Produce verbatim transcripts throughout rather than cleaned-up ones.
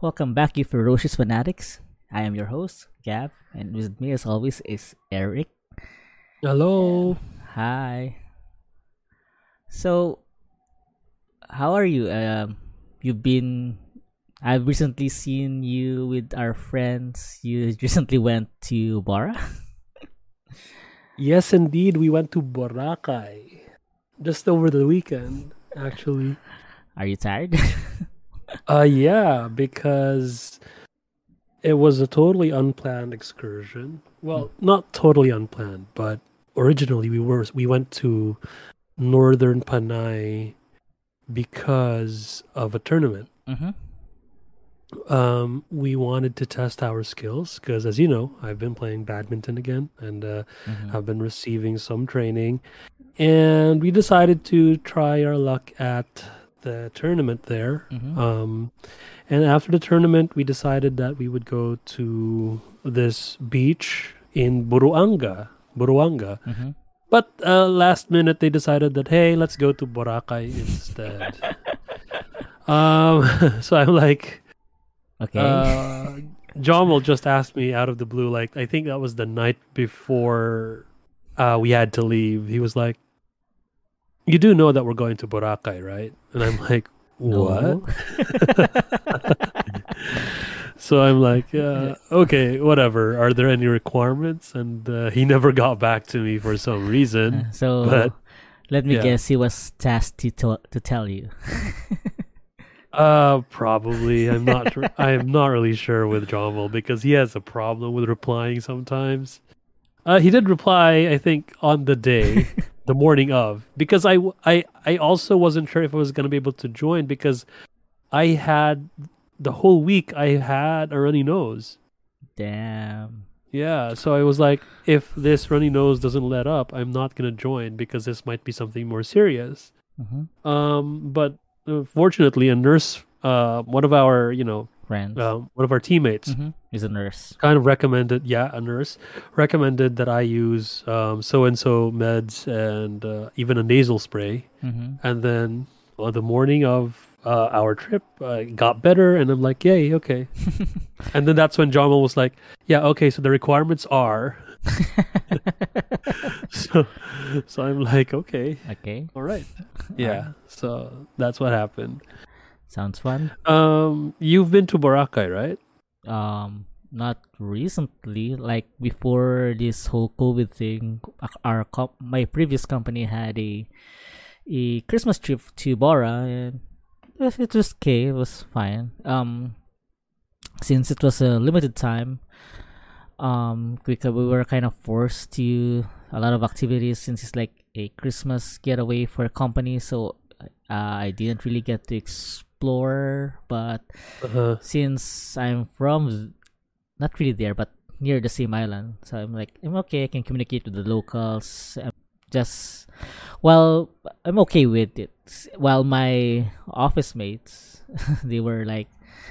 Welcome back, you ferocious fanatics. I am your host, Gab, and with me as always is Eric. Hello. Hi. So, how are you? Um, you've been. I've recently seen you with our friends. You recently went to Bora. Yes, indeed, we went to Boracay just over the weekend, actually. Are you tired? Uh, yeah, because it was a totally unplanned excursion. Well, not totally unplanned, but originally we were we went to Northern Panay because of a tournament. mm-hmm. Um, we wanted to test our skills because, as you know, I've been playing badminton again, and uh, Mm-hmm. I've been receiving some training. And we decided to try our luck at the tournament there. Mm-hmm. Um, and after the tournament, we decided that we would go to this beach in Buruanga. Buruanga. Mm-hmm. But uh, last minute, they decided that, hey, let's go to Boracay instead. um, so I'm like, Okay. uh, John will just ask me out of the blue, like, I think that was the night before uh, we had to leave. He was like, you do know that we're going to Boracay, right? And I'm like, what? No. So I'm like, uh, okay, whatever. Are there any requirements? And uh, he never got back to me for some reason. Uh, so, But let me yeah. guess. He was tasked to to, to tell you. Uh, probably. I'm not. Sure. I am not really sure with Jommel because he has a problem with replying sometimes. Uh, he did reply, I think, on the day, the morning of, because I, I, I also wasn't sure if I was going to be able to join because I had the whole week I had a runny nose. Damn. Yeah, so I was like, if this runny nose doesn't let up, I'm not going to join because this might be something more serious. Mm-hmm. Um, but uh, fortunately, a nurse, uh, one of our, you know, Friends. um, one of our teammates, Mm-hmm. He's a nurse. kind of recommended, yeah, a nurse recommended that I use um, so and so meds and uh, even a nasal spray. Mm-hmm. And then on the morning of uh, our trip, I got better, and I'm like, yay, okay. And then that's when Jamal was like, yeah, okay, so the requirements are. so, so I'm like, okay, Okay. all right, yeah. So that's what happened. Sounds fun. Um, you've been to Boracay, right? Um, not recently. Like before this whole COVID thing, our comp- my previous company had a a Christmas trip to Bora, and it was, it was okay. It was fine. Um, since it was a limited time, um, because we were kind of forced to a lot of activities since it's like a Christmas getaway for a company. So uh, I didn't really get to explore, but Uh-huh. since I'm from not really there but near the same island, so I'm like I'm okay. I can communicate with the locals. I'm just well, I'm okay with it. While my office mates, they were like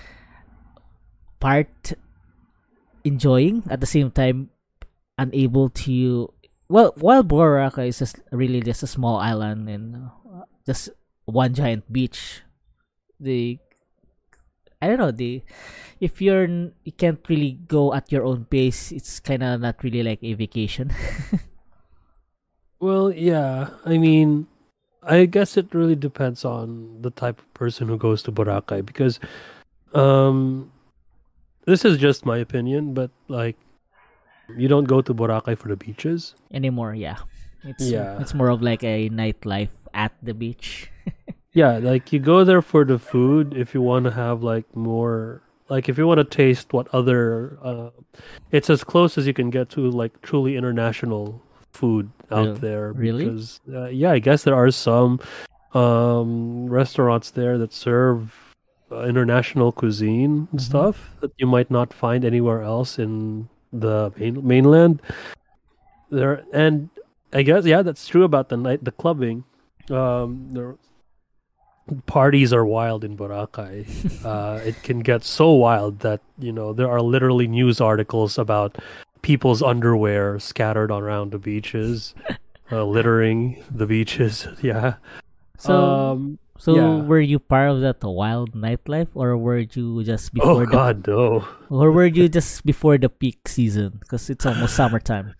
part enjoying at the same time unable to. Well, while Boracay is just really just a small island and uh, just one giant beach, the I don't know the if you're n- you can't really go at your own pace. It's kind of not really like a vacation. Well, yeah. I mean, I guess it really depends on the type of person who goes to Boracay because um this is just my opinion, but like you don't go to Boracay for the beaches. Anymore. Yeah, it's Yeah. it's more of like a nightlife at the beach. Yeah, like you go there for the food if you want to have like more like if you want to taste what other uh it's as close as you can get to like truly international food Real- out there really? because uh, yeah, I guess there are some um restaurants there that serve uh, international cuisine and Mhm. stuff that you might not find anywhere else in the main- mainland there. And I guess yeah, that's true about the night the clubbing. um the parties are wild in Boracay. Uh, it can get so wild that you know there are literally news articles about people's underwear scattered around the beaches, uh, littering the beaches. Yeah. So um, So Yeah. were you part of that wild nightlife, or were you just Oh before the, God, no. or were you just before the peak season? Because it's almost summertime.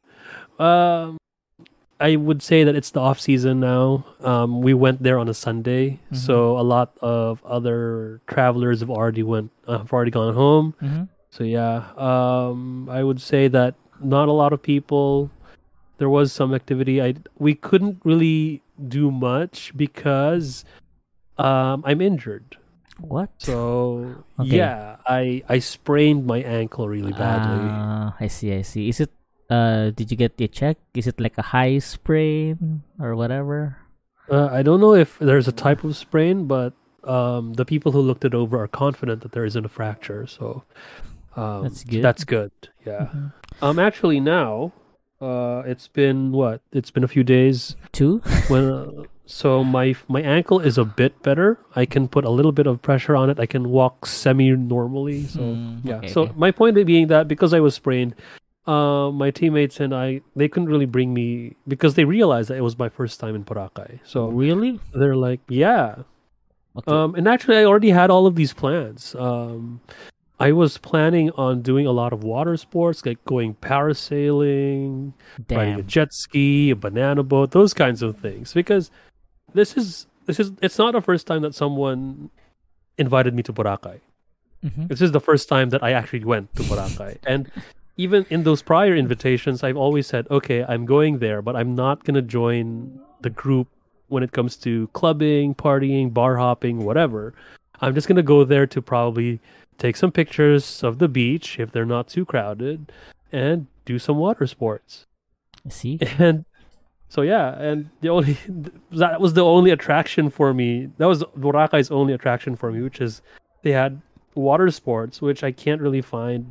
Um, I would say that it's the off season now. Um, we went there on a Sunday, Mhm. so a lot of other travelers have already went, uh, have already gone home. Mm-hmm. So yeah, um, I would say that not a lot of people. There was some activity. I we couldn't really do much because um, I'm injured. What? So Okay. yeah, I I sprained my ankle really badly. Ah, I see. I see. Is it? Uh, did you get it checked? Is it like a high sprain or whatever? Uh, I don't know if there's a type of sprain, but um, the people who looked it over are confident that there isn't a fracture. So um, That's good. that's good. Yeah. Mhm. Um. Actually, now, uh, it's been what? It's been a few days. Two. When uh, so my my ankle is a bit better. I can put a little bit of pressure on it. I can walk semi normally. So Mm, yeah. okay, So okay. my point being that because I was sprained, uh, my teammates and I they couldn't really bring me because they realized that it was my first time in Boracay. So Really? they're like, yeah. Okay. Um, and actually, I already had all of these plans. Um, I was planning on doing a lot of water sports, like going parasailing, riding a Damn. jet ski, a banana boat, those kinds of things. Because this is this is it's not the first time that someone invited me to Boracay. Mm-hmm. This is the first time that I actually went to Boracay. And even in those prior invitations, I've always said, okay, I'm going there, but I'm not gonna join the group when it comes to clubbing, partying, bar hopping, whatever. I'm just gonna go there to probably take some pictures of the beach if they're not too crowded and do some water sports. See. And so yeah, and the only that was the only attraction for me. That was Boracay's only attraction for me, which is they had water sports, which I can't really find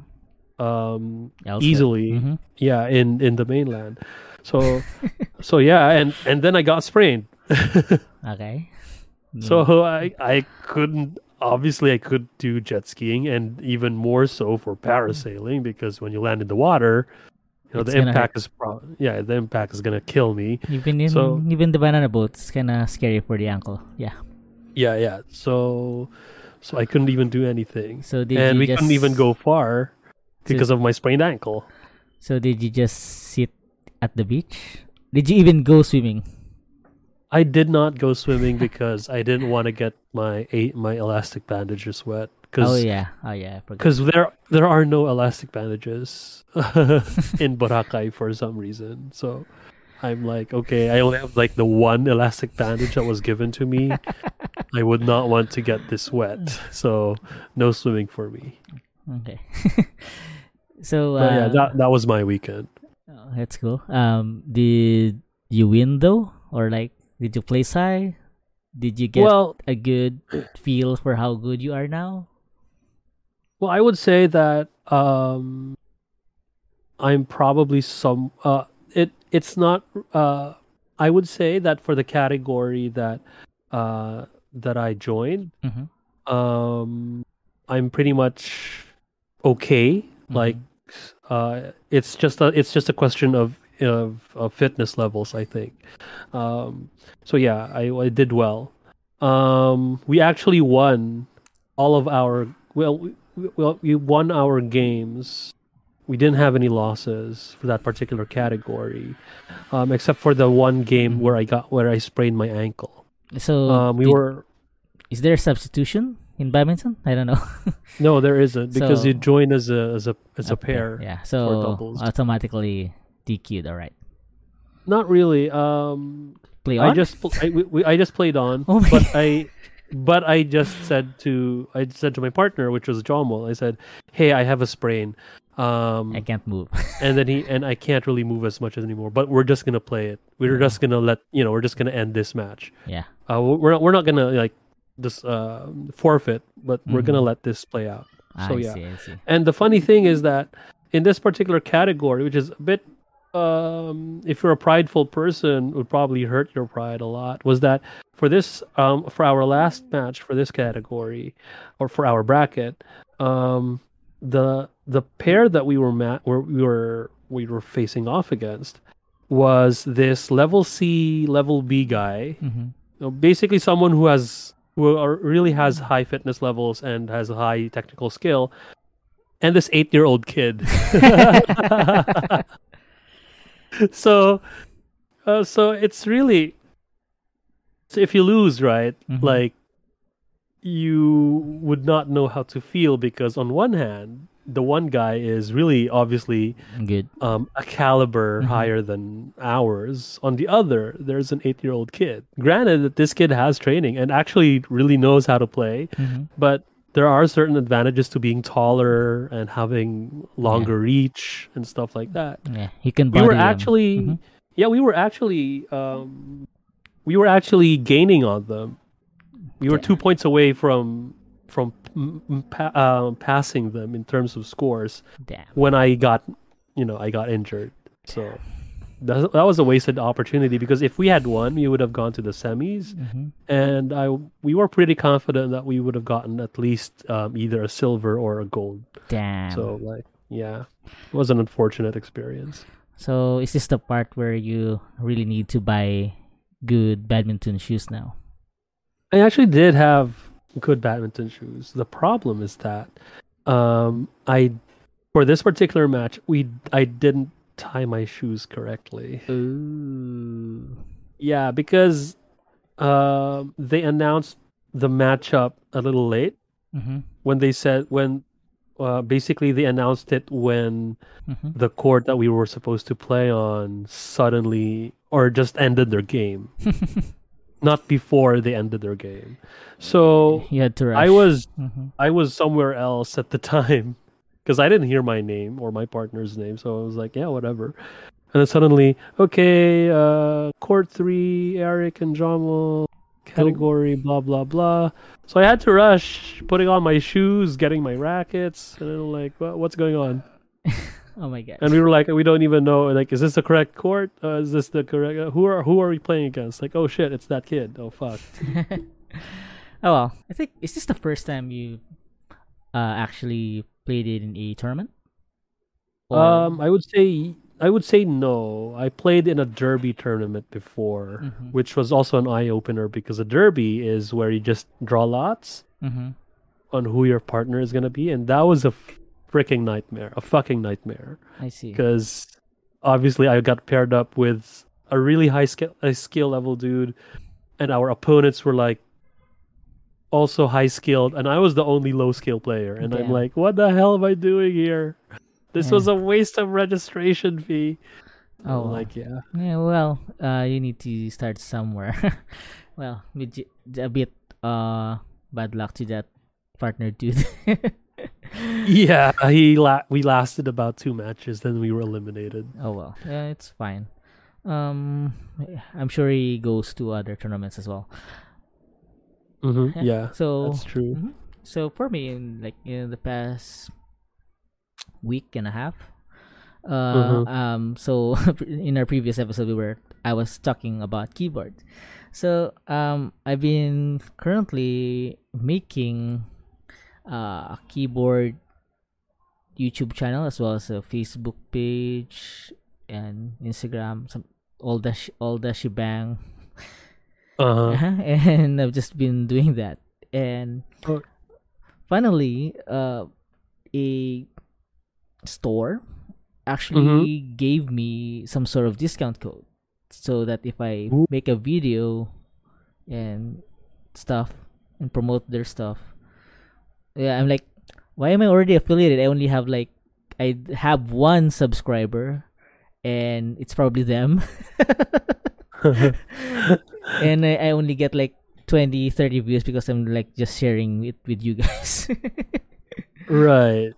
um Elsewhere. easily. Mm-hmm. Yeah, in in the mainland. So so yeah, and and then I got sprained. Okay. So I I couldn't obviously I could do jet skiing and even more so for parasailing because when you land in the water, you know It's the gonna impact is pro- yeah the impact is gonna kill me. Even in So even the banana boat, it's kind of scary for the ankle. Yeah. yeah yeah so so I couldn't even do anything So did and you we just couldn't even go far So- because of my sprained ankle. So did you just sit at the beach? Did you even go swimming? I did not go swimming because I didn't want to get my eight my elastic bandages wet Oh because yeah. Oh yeah. I forgot. because there there are no elastic bandages in Boracay for some reason. So I'm like, okay, I only have like the one elastic bandage that was given to me. I would not want to get this wet, so no swimming for me. Okay. So But yeah, uh, that that was my weekend. oh, that's cool. Um, did you win though, or like, did you place high? Did you get Well, a good feel for how good you are now? well, I would say that um, I'm probably some. Uh, it it's not. Uh, I would say that for the category that uh, that I joined, Mm-hmm. um, I'm pretty much okay. Like, uh, it's just a it's just a question of of, of fitness levels, I think. Um, so yeah, I, I did well. Um, we actually won all of our well, we, well, we won our games. We didn't have any losses for that particular category, um, except for the one game Mhm. where I got where I sprained my ankle. So Um, we did- were is there a substitution in badminton? I don't know. no, there isn't because you So- join as a as a as a pair. Yeah. for So doubles. automatically D Q'd. All right. Not really. Um, Play I on. just pl- I, we, we, I just played on, Oh my- but I but I just said to I said to my partner, which was Jomal, I said, "Hey, I have a sprain, um, I can't move. and then he and I can't really move as much anymore. But we're just gonna play it. We're Yeah. just gonna let you know. We're just gonna end this match. Yeah. Uh, we're not we're not gonna like just uh, forfeit, but we're gonna Mhm. let this play out. So I yeah. see. I see. And the funny thing is that in this particular category, which is a bit, um, if you're a prideful person, would probably hurt your pride a lot, was that for this, um, for our last match for this category, or for our bracket, um, the the pair that we were ma- were we were we were facing off against was this level C, level B guy Mm-hmm. know, basically someone who has who are, really has high fitness levels and has high technical skill, and this eight-year-old kid. so, uh, so it's really so if you lose, right? Mhm. Like you would not know how to feel because on one hand, the one guy is really obviously Good. um, a caliber Mhm. higher than ours. On the other, there's an eight-year-old kid. Granted that this kid has training and actually really knows how to play, Mhm. but there are certain advantages to being taller and having longer reach and stuff like that. Yeah, he can We body were them. actually, Mhm. yeah, we were actually, um, we were actually gaining on them. We were Yeah. two points away from from mm, mm, pa- uh, passing them in terms of scores Damn. when I got, you know, I got injured. So that, that was a wasted opportunity because if we had won, we would have gone to the semis, Mhm. and I we were pretty confident that we would have gotten at least um, either a silver or a gold. Damn. So like, yeah, it was an unfortunate experience. So is this the part where you really need to buy good badminton shoes now? I actually did have good badminton shoes. The problem is that um, I for this particular match we I didn't tie my shoes correctly. Ooh. Yeah, because um, they announced the matchup a little late Mhm. when they said when uh, basically they announced it when Mhm. the court that we were supposed to play on suddenly or just ended their game, not before they ended their game. So You had to rush. I was Mhm. I was somewhere else at the time because I didn't hear my name or my partner's name, so I was like, yeah, whatever. And then suddenly, okay, uh, court three, Eric and Jamal, category, blah blah blah. So I had to rush, putting on my shoes, getting my rackets, and then like, what, what's going on? Oh my god. And we were like, we don't even know. Like, is this the correct court? Uh, is this the correct? Uh, who are who are we playing against? Like, oh shit, it's that kid. Oh fuck. Oh well, I think is this the first time you uh actually played it in a tournament? Or Um, I would say I would say no. I played in a derby tournament before, Mhm. which was also an eye opener because a derby is where you just draw lots Mhm. on who your partner is gonna be, and that was a freaking nightmare, a fucking nightmare. I see. Because obviously I got paired up with a really high skill, a skill level dude, and our opponents were like also high skilled, and I was the only low skill player, and I'm Damn. like, what the hell am I doing here? This Yeah. was a waste of registration fee. Oh, I'm well. like, yeah. Yeah, well, uh, you need to start somewhere. Well, with j- a bit uh bad luck to that partner dude. Yeah, he la- we lasted about two matches, then we were eliminated. Oh well, yeah, it's fine. Um, I'm sure he goes to other tournaments as well. hmm Yeah. Yeah, So, that's true. mhm. So for me, in like in the past week and a half, uh, Mhm. um, so in our previous episode, we were I was talking about keyboard. So, um, I've been currently making uh, a keyboard YouTube channel as well as a Facebook page and Instagram, some all the sh- all the shebang. Uh-huh. Uh-huh. And I've just been doing that. And Oh. finally, uh, a store actually gave me some sort of discount code so that if I Ooh. make a video and stuff and promote their stuff, yeah, I'm like, why am I already affiliated? I only have like, I have one subscriber and it's probably them. And I, I only get like twenty, thirty views because I'm like just sharing it with you guys. Right.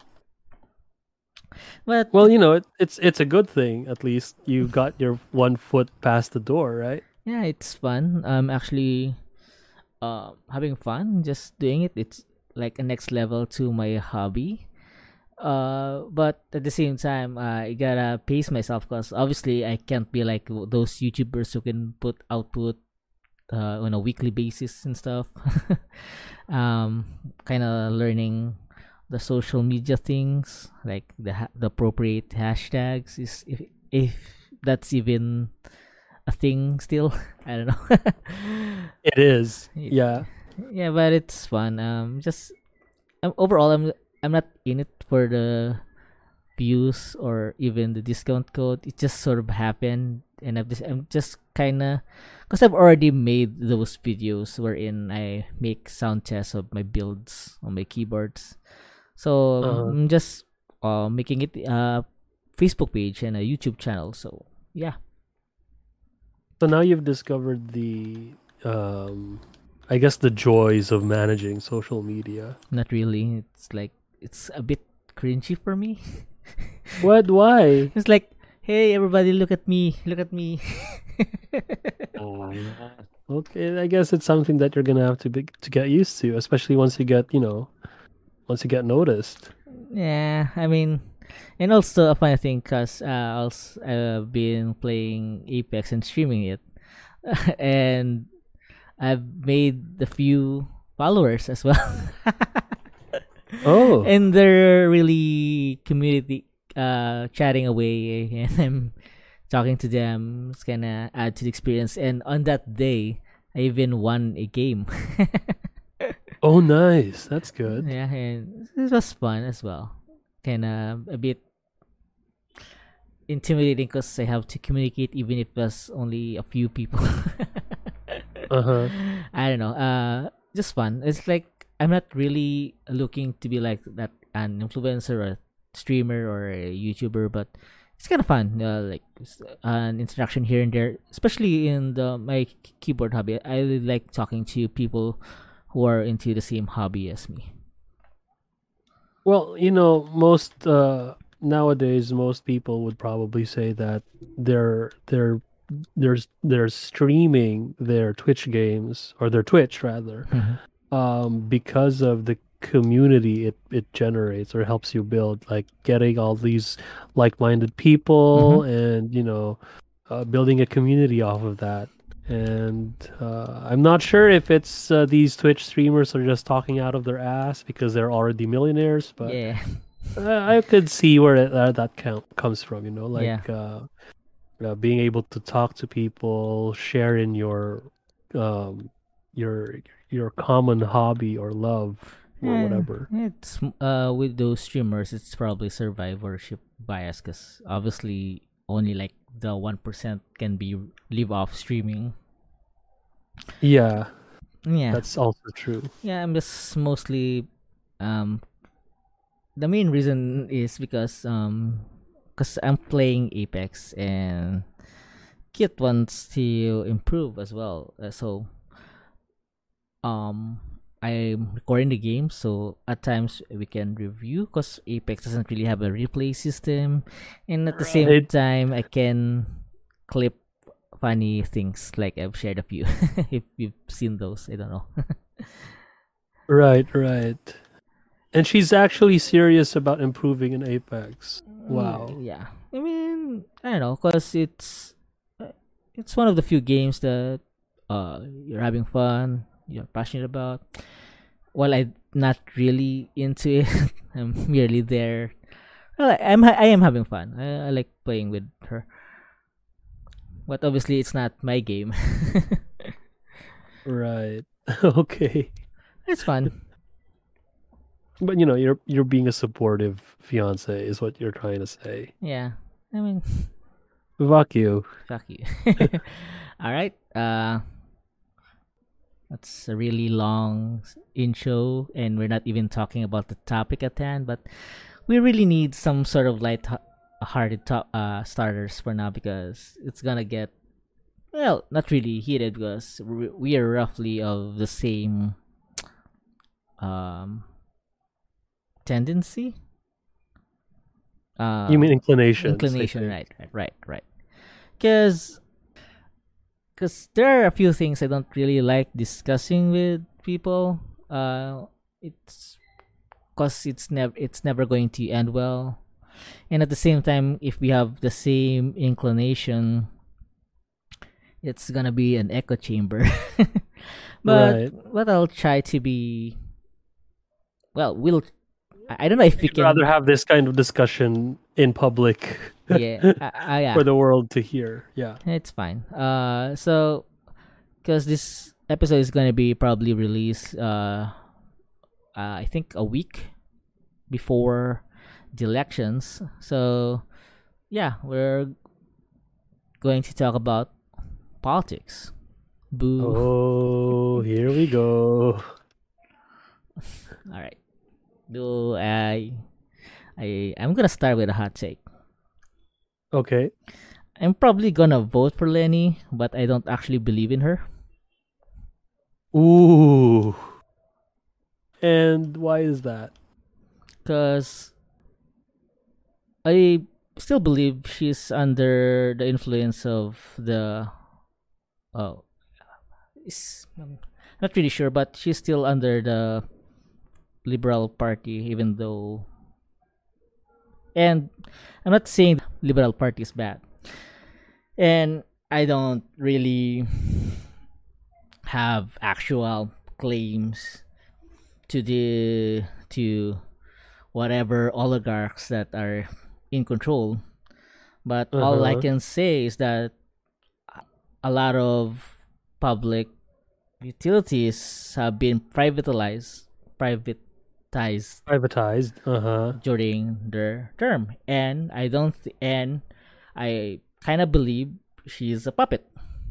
But Well, you know, it, it's it's a good thing. At least you got your one foot past the door, right? yeah, it's fun. I'm actually uh, having fun just doing it. It's like a next level to my hobby. Uh, but at the same time, uh, I gotta pace myself because obviously I can't be like w- those YouTubers who can put output uh, on a weekly basis and stuff. um, kind of learning the social media things, like the ha- the appropriate hashtags is if if that's even a thing still. I don't know. It is. Y- Yeah. yeah, but it's fun. Um, just um, overall, I'm I'm not in it for the views or even the discount code. It just sort of happened, and I'm just I'm just kind of, because I've already made those videos wherein I make sound tests of my builds on my keyboards. So Uh, I'm just uh, making it a Facebook page and a YouTube channel. So yeah, so now you've discovered the, um, I guess the joys of managing social media. not really. It's like it's a bit cringy for me. What? Why? It's like, hey everybody, look at me, look at me. Oh, okay, I guess it's something that you're gonna have to be, to get used to, especially once you get, you know, once you get noticed. Yeah, I mean, and also a funny thing, cause uh, also I've been playing Apex and streaming it, and I've made a few followers as well, Oh, and they're really community uh chatting away, and I'm talking to them. It's gonna add to the experience. And on that day, I even won a game. oh, nice. That's good. Yeah, and it was fun as well. Kind of a bit intimidating because I have to communicate even if there's only a few people. Uh huh. I don't know. Uh, just fun. It's like I'm not really looking to be like that an influencer or a streamer or a YouTuber, but it's kind of fun. Uh, like s- an interaction here and there, especially in the my k- keyboard hobby. I really like talking to people who are into the same hobby as me. Well, you know, most uh, nowadays, most people would probably say that they're they're there's they're streaming their Twitch games or their Twitch rather, um, because of the community it it generates or helps you build, like getting all these like-minded people and you know, uh, building a community off of that. And uh, I'm not sure if it's uh, these Twitch streamers are just talking out of their ass because they're already millionaires, but Yeah, uh, I could see where it, uh, that count comes from. You know, yeah. like uh, uh, being able to talk to people, share in your um, your your common hobby or love or And whatever. it's uh with those streamers, it's probably survivorship bias because obviously only like the one percent can be live off streaming. Yeah, Yeah, that's also true. yeah. I'm just mostly um the main reason is because um because I'm playing Apex and Kit wants to improve as well. Uh, so um I'm recording the game, so at times we can review because Apex doesn't really have a replay system, and at the same Right, time I can clip funny things like I've shared a few. If you've seen those, I don't know. right, right. And she's actually serious about improving in Apex. Wow. Yeah, I mean, I don't know, cause it's uh, it's one of the few games that uh you're having fun, you're passionate about. While I'm not really into it, I'm merely there. Well, I- I'm ha- I am having fun. I, I like playing with her, but obviously it's not my game. Right. Okay. It's fun. But you know, you're you're being a supportive fiance is what you're trying to say. Yeah, I mean, Fuck you. fuck you. All right. Uh, that's a really long s- intro, and we're not even talking about the topic at hand. But we really need some sort of light-hearted to- uh, starters for now because it's gonna get, well, not really heated because we we are roughly of the same um tendency. Uh, You mean inclinations? I inclination, think. right, right, right, right. Because because there are a few things I don't really like discussing with people. Uh, it's because it's never it's never going to end well, and at the same time, if we have the same inclination, it's gonna be an echo chamber. but Right. but I'll try to be, well. We'll I I don't know if we You'd rather can. have this kind of discussion in public Yeah, uh, uh, yeah, for the world to hear. Yeah. it's fine. Uh, so because this episode is gonna be probably released, uh, uh, I think a week before the elections. So yeah, we're going to talk about politics. Boo. Oh, here we go. All right. Do I? I I'm gonna start with a hot take. Okay. I'm probably gonna vote for Lenny, but I don't actually believe in her. Ooh. And why is that? Cause I still believe she's under the influence of the. Oh, is I'm not really sure, but she's still under the Liberal Party, even though. And I'm not saying Liberal Party is bad, and I don't really have actual claims to the to whatever oligarchs that are in control. But all I Uh-huh. can say is that a lot of public utilities have been privatized privatized Privatized. Uh-huh. during their term, and I don't th- and I kind of believe she's a puppet.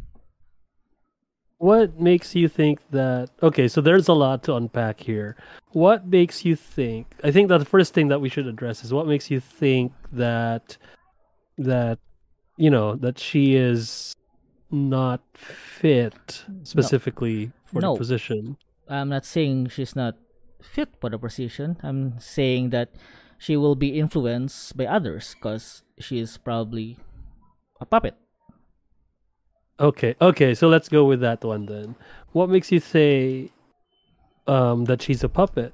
What makes you think that? Okay, so there's a lot to unpack here. What makes you think? I think that the first thing that we should address is what makes you think that that you know that she is not fit No, specifically for the no, position. I'm not saying she's not fit for the position. I'm saying that she will be influenced by others because she is probably a puppet. Okay, okay, so let's go with that one then. What makes you say um, that she's a puppet?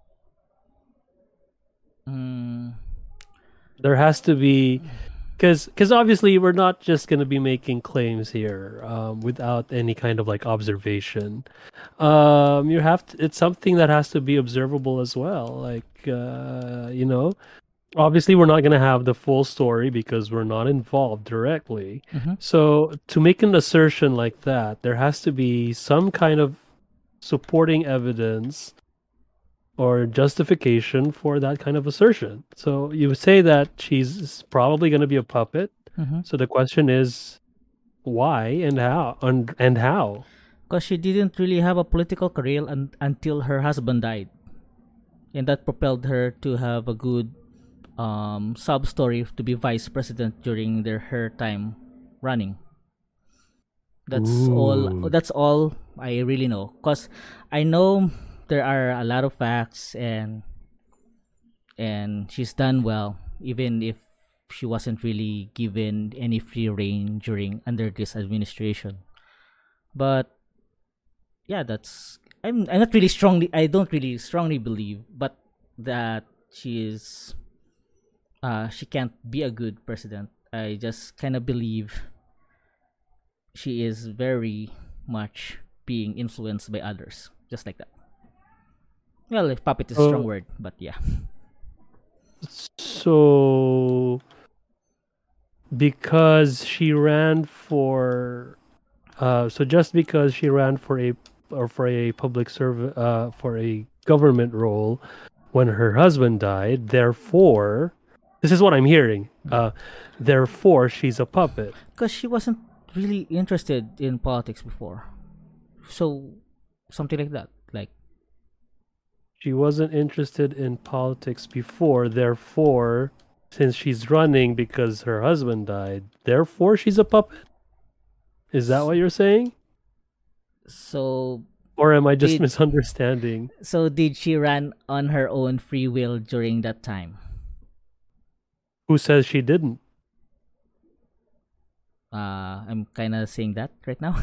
Mm, There has to be, because because obviously we're not just going to be making claims here um, without any kind of like observation. Um, you have to. It's something that has to be observable as well. Like uh, you know, obviously we're not going to have the full story because we're not involved directly. mhm. So to make an assertion like that, there has to be some kind of supporting evidence or justification for that kind of assertion. So you would say that she's probably going to be a puppet. Mm-hmm. So the question is why and how and, and how? Because she didn't really have a political career un- until her husband died, and that propelled her to have a good um, sub story to be vice president during their her time running. That's all. Ooh. That's all I really know. Cause I know there are a lot of facts, and and she's done well, even if she wasn't really given any free reign during under this administration. But yeah, that's I'm I'm not really strongly I don't really strongly believe, but that she is uh she can't be a good president. I just kind of believe she is very much being influenced by others, just like that. Well, if puppet is a strong So, word, but yeah. so because she ran for uh so just because she ran for a or for a public serv uh for a government role when her husband died, therefore this is what I'm hearing. Uh therefore she's a puppet. Because she wasn't really interested in politics before, so something like that. Like She wasn't interested in politics before, therefore since she's running because her husband died, therefore she's a puppet. Is that what you're saying? so Or am I just did misunderstanding? so did she run on her own free will during that time? Who says she didn't? Uh, I'm kind of saying that right now.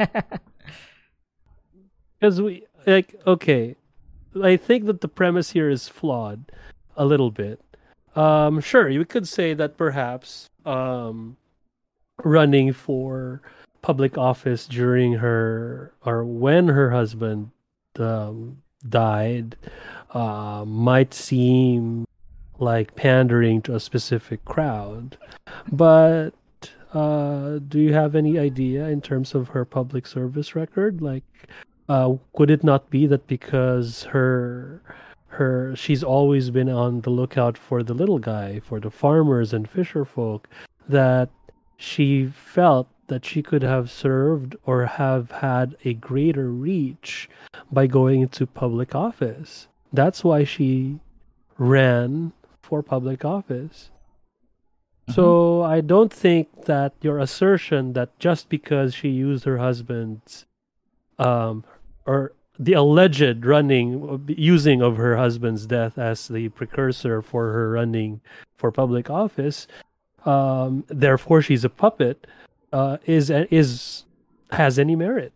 Because we like okay, I think that the premise here is flawed a little bit. Um, sure, you could say that perhaps um, running for public office during her or when her husband um, died uh, might seem like pandering to a specific crowd. But uh, do you have any idea in terms of her public service record? Like, uh, could it not be that because her her she's always been on the lookout for the little guy, for the farmers and fisher folk, that she felt that she could have served or have had a greater reach by going into public office? That's why she ran for public office. So I don't think that your assertion that just because she used her husband's um or the alleged running using of her husband's death as the precursor for her running for public office, um therefore she's a puppet, uh is is has any merit.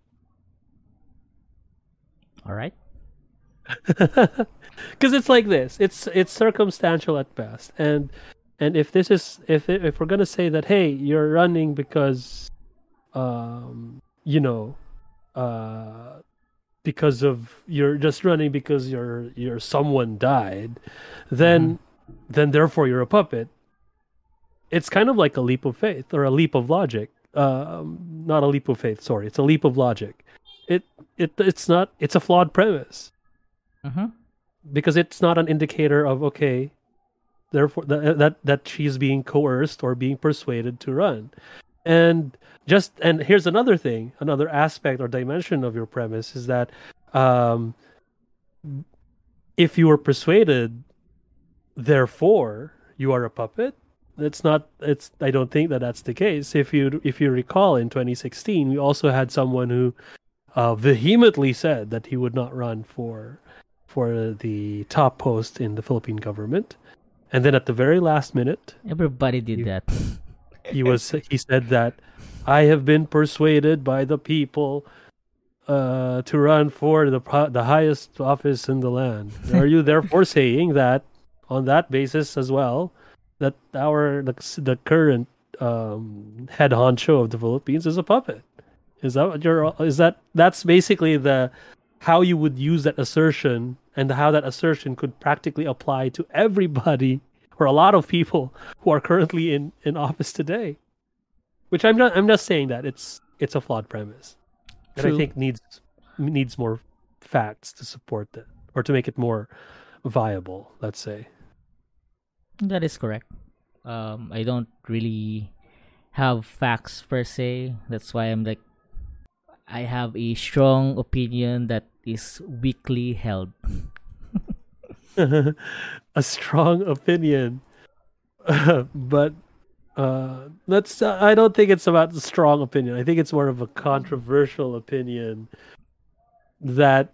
All right. Because it's like this, it's it's circumstantial at best, and and if this is if if we're gonna say that, hey, you're running because um you know uh because of you're just running because your your someone died, then mm-hmm. then therefore you're a puppet. It's kind of like a leap of faith or a leap of logic. Um not a leap of faith, sorry, it's a leap of logic. It it it's not it's a flawed premise. Mm-hmm. Because it's not an indicator of, okay, therefore that, that that she's being coerced or being persuaded to run. And just and here's another thing, another aspect or dimension of your premise is that um, if you were persuaded, therefore you are a puppet. It's not. It's. I don't think that that's the case. If you if you recall, in twenty sixteen, we also had someone who uh, vehemently said that he would not run for. for the top post in the Philippine government, and then at the very last minute, everybody did he, that. he was he said that I have been persuaded by the people uh, to run for the the highest office in the land. Are you therefore saying that on that basis as well that our the, the current um, head honcho of the Philippines is a puppet? Is that what you're? Is that that's basically the how you would use that assertion and how that assertion could practically apply to everybody or a lot of people who are currently in, in office today. Which I'm not I'm not saying that it's it's a flawed premise. And I think needs needs more facts to support that or to make it more viable, let's say. That is correct. Um, I don't really have facts per se. That's why I'm like I have a strong opinion that is weakly held. A strong opinion. But uh, that's uh, I don't think it's about the strong opinion. I think it's more of a controversial opinion that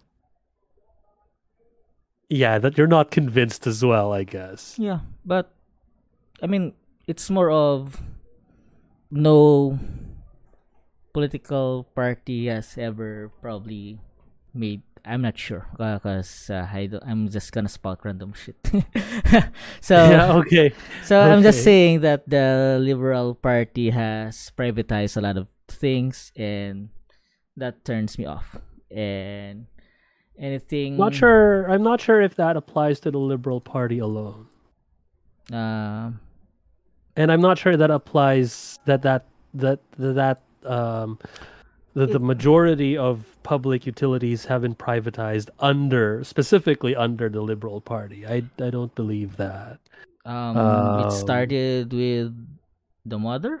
yeah, that you're not convinced as well, I guess. Yeah, but I mean, it's more of no political party has ever probably made. I'm not sure because uh, I don't, I'm just gonna spout random shit. so yeah, okay. So okay. I'm just saying that the Liberal Party has privatized a lot of things, and that turns me off. And anything. Not sure. I'm not sure if that applies to the Liberal Party alone. Uh, and I'm not sure that applies that that that that. Um, the, the majority of public utilities have been privatized under, specifically under the Liberal Party. I, I don't believe that. Um, um, it started with the mother,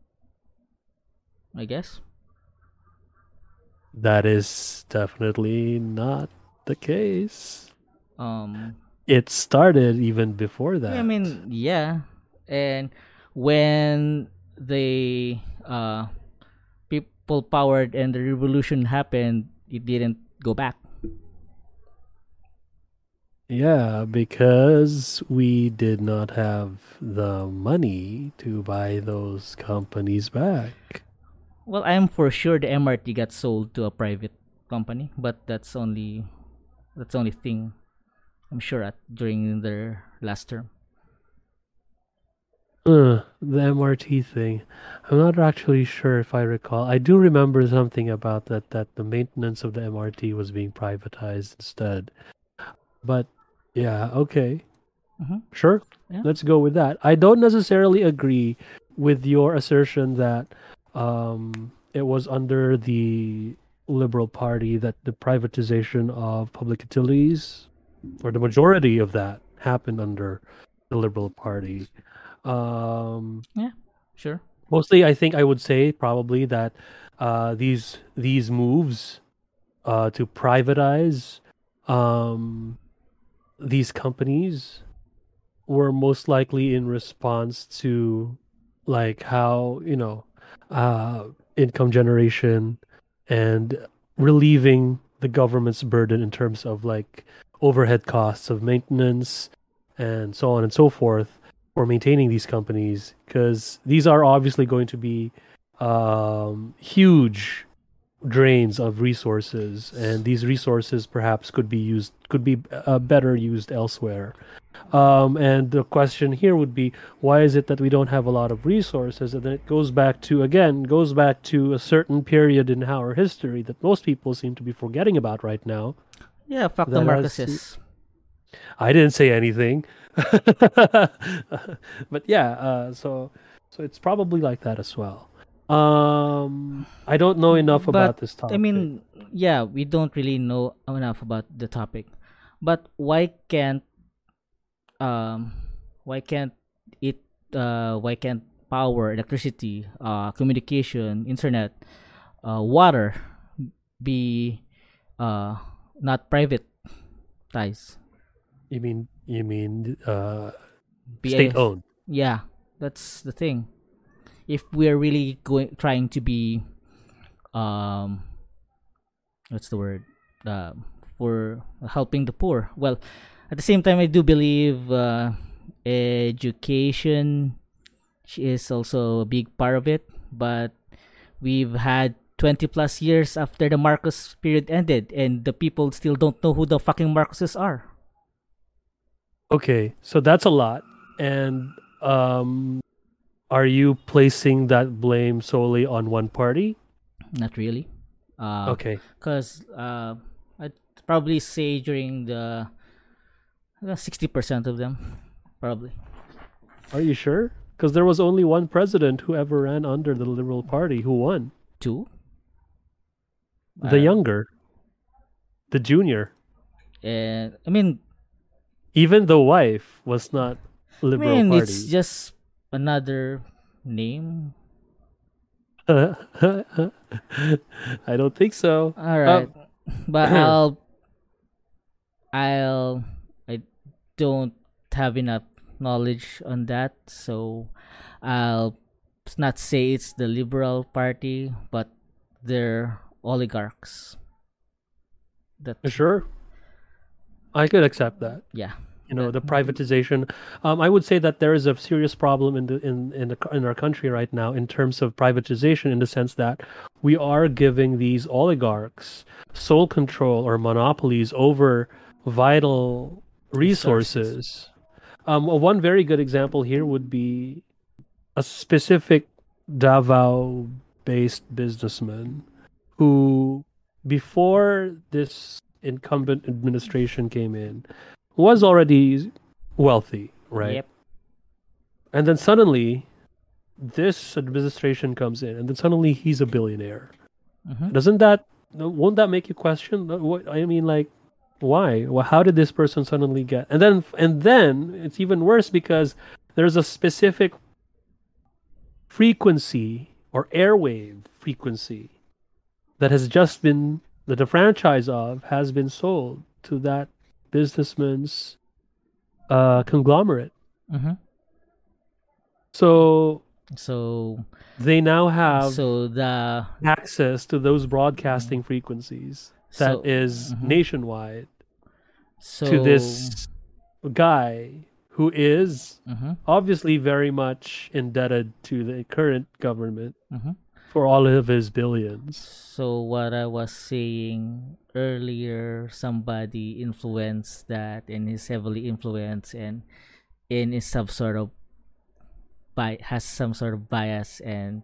I guess. That is definitely not the case. Um, it started even before that. I mean, yeah, and when they uh. people powered and the revolution happened, it didn't go back. Yeah, because we did not have the money to buy those companies back. Well, I'm for sure the M R T got sold to a private company, but that's only that's the only thing I'm sure at during their last term. Uh, the M R T thing. I'm not actually sure if I recall. I do remember something about that, that the maintenance of the M R T was being privatized instead. But, yeah, okay. Mhm. Sure, Yeah. let's go with that. I don't necessarily agree with your assertion that um, it was under the Liberal Party that the privatization of public utilities, or the majority of that, happened under the Liberal Party. Um, Yeah. Sure. Mostly, I think I would say probably that uh, these these moves uh, to privatize um, these companies were most likely in response to like how you know uh, income generation and relieving the government's burden in terms of like overhead costs of maintenance and so on and so forth for maintaining these companies, because these are obviously going to be um, huge drains of resources, and these resources perhaps could be used could be uh, better used elsewhere. Um, and the question here would be, why is it that we don't have a lot of resources? And then it goes back to, again, goes back to a certain period in our history that most people seem to be forgetting about right now. Yeah. Fuck the That has, Marcoses. I didn't say anything, but yeah. Uh, so, so it's probably like that as well. Um, I don't know enough about But this I topic. mean, yeah, we don't really know enough about the topic. But why can't um why can't it uh why can't power, electricity, uh communication, internet, uh water be uh not privatized? You mean you mean uh, Be a, state owned? yeah, that's the thing. If we're really going trying to be um what's the word, uh, for helping the poor, well, at the same time I do believe uh, education is also a big part of it, but we've had twenty plus years after the Marcos period ended and the people still don't know who the fucking Marcoses are. Okay, so that's a lot. And um, are you placing that blame solely on one party? Not really, uh Okay. because uh I'd probably say during the uh, sixty percent of them, probably. Are you sure? Because there was only one president who ever ran under the Liberal Party who won. Two. The uh, younger, the junior. and I mean, Even the wife was not I Liberal mean, it's Party. just another name. I don't think so. All right, Um, but I'll, I'll, I don't have enough knowledge on that, so I'll not say it's the Liberal Party, but they're oligarchs. That sure, I could accept that. yeah, You know, the that, privatization. Um, I would say that there is a serious problem in the in in the co- in our country right now in terms of privatization, in the sense that we are giving these oligarchs sole control or monopolies over vital resources. resources. Um, well, one very good example here would be a specific Davao-based businessman who, before this incumbent administration came in, was already wealthy, right? Yep. And then suddenly, this administration comes in, and then suddenly he's a billionaire. Mm-hmm. Doesn't that, won't that make you question? uh, What I mean, like, why? Well, how did this person suddenly get? And then, and then it's even worse because there's a specific frequency or airwave frequency that has just been that the franchise of has been sold to that businessman's uh, conglomerate. Mm-hmm. So So they now have so the access to those broadcasting frequencies that so is mhm. nationwide so to this guy who is mhm, obviously very much indebted to the current government mhm. for all of his billions. So what I was saying earlier, somebody influenced that and is heavily influenced and in is some sort of bi- has some sort of bias, and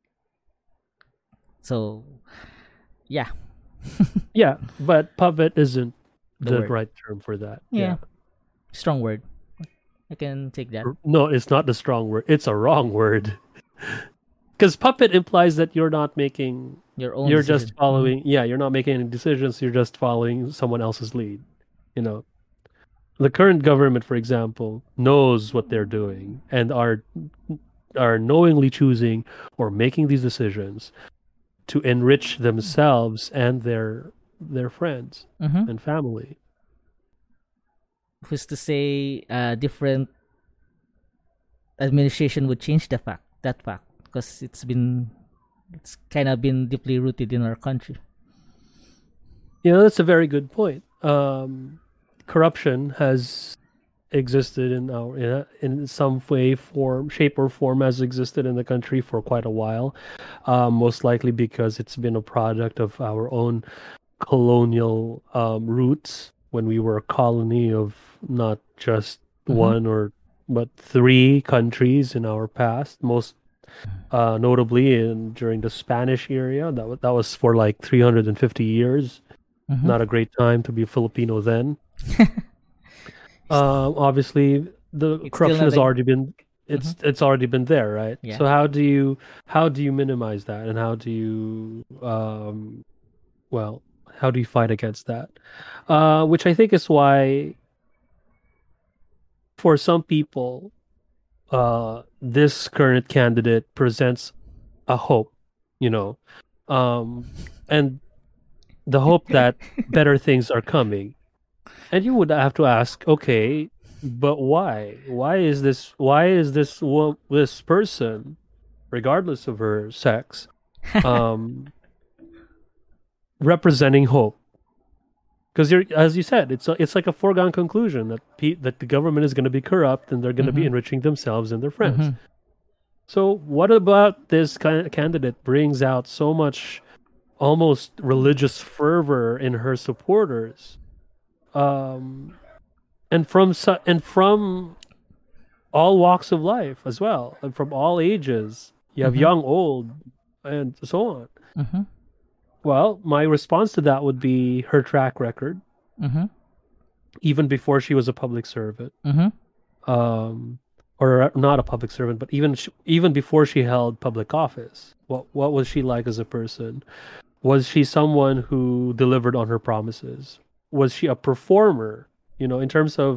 so yeah, Yeah, but puppet isn't the the word. right term for that. Yeah, strong word. I can take that. No, it's not the strong word. It's a wrong word. Because puppet implies that you're not making, Your own you're decision. just following. Mm-hmm. Yeah, you're not making any decisions. You're just following someone else's lead. You know, the current government, for example, knows what they're doing and are are knowingly choosing or making these decisions to enrich themselves and their their friends Mm-hmm. and family. Who's to say a different administration would change the fact that fact because it's been it's kind of been deeply rooted in our country. You know, that's a very good point. Um, corruption has existed in our in, a, in some way, form, shape, or form has existed in the country for quite a while. Um, most likely because it's been a product of our own colonial um, roots when we were a colony of not just mm-hmm. one or but three countries in our past. Most uh, notably in during the Spanish era, that was, that was for like three hundred fifty years. Mm-hmm. Not a great time to be Filipino then. uh, obviously, the it's corruption has already been it's mm-hmm. it's already been there, right? Yeah. So how do you how do you minimize that, and how do you um, well how do you fight against that? Uh, which I think is why, for some people, uh, this current candidate presents a hope, you know, um, and the hope that better things are coming. And you would have to ask, okay, but why? Why is this? Why is this this person, regardless of her sex, um, representing hope? Because you're, as you said, it's a, it's like a foregone conclusion that pe- that the government is going to be corrupt and they're going to mm-hmm. be enriching themselves and their friends. Mm-hmm. So what about this kind of candidate brings out so much almost religious fervor in her supporters, um, and from su- and from all walks of life as well, and from all ages. You have mm-hmm. young, old, and so on. Mm-hmm. Well, my response to that would be her track record, mm-hmm. even before she was a public servant, mm-hmm. um, or not a public servant, but even sh- even before she held public office. What what was she like as a person? Was she someone who delivered on her promises? Was she a performer? You know, in terms of,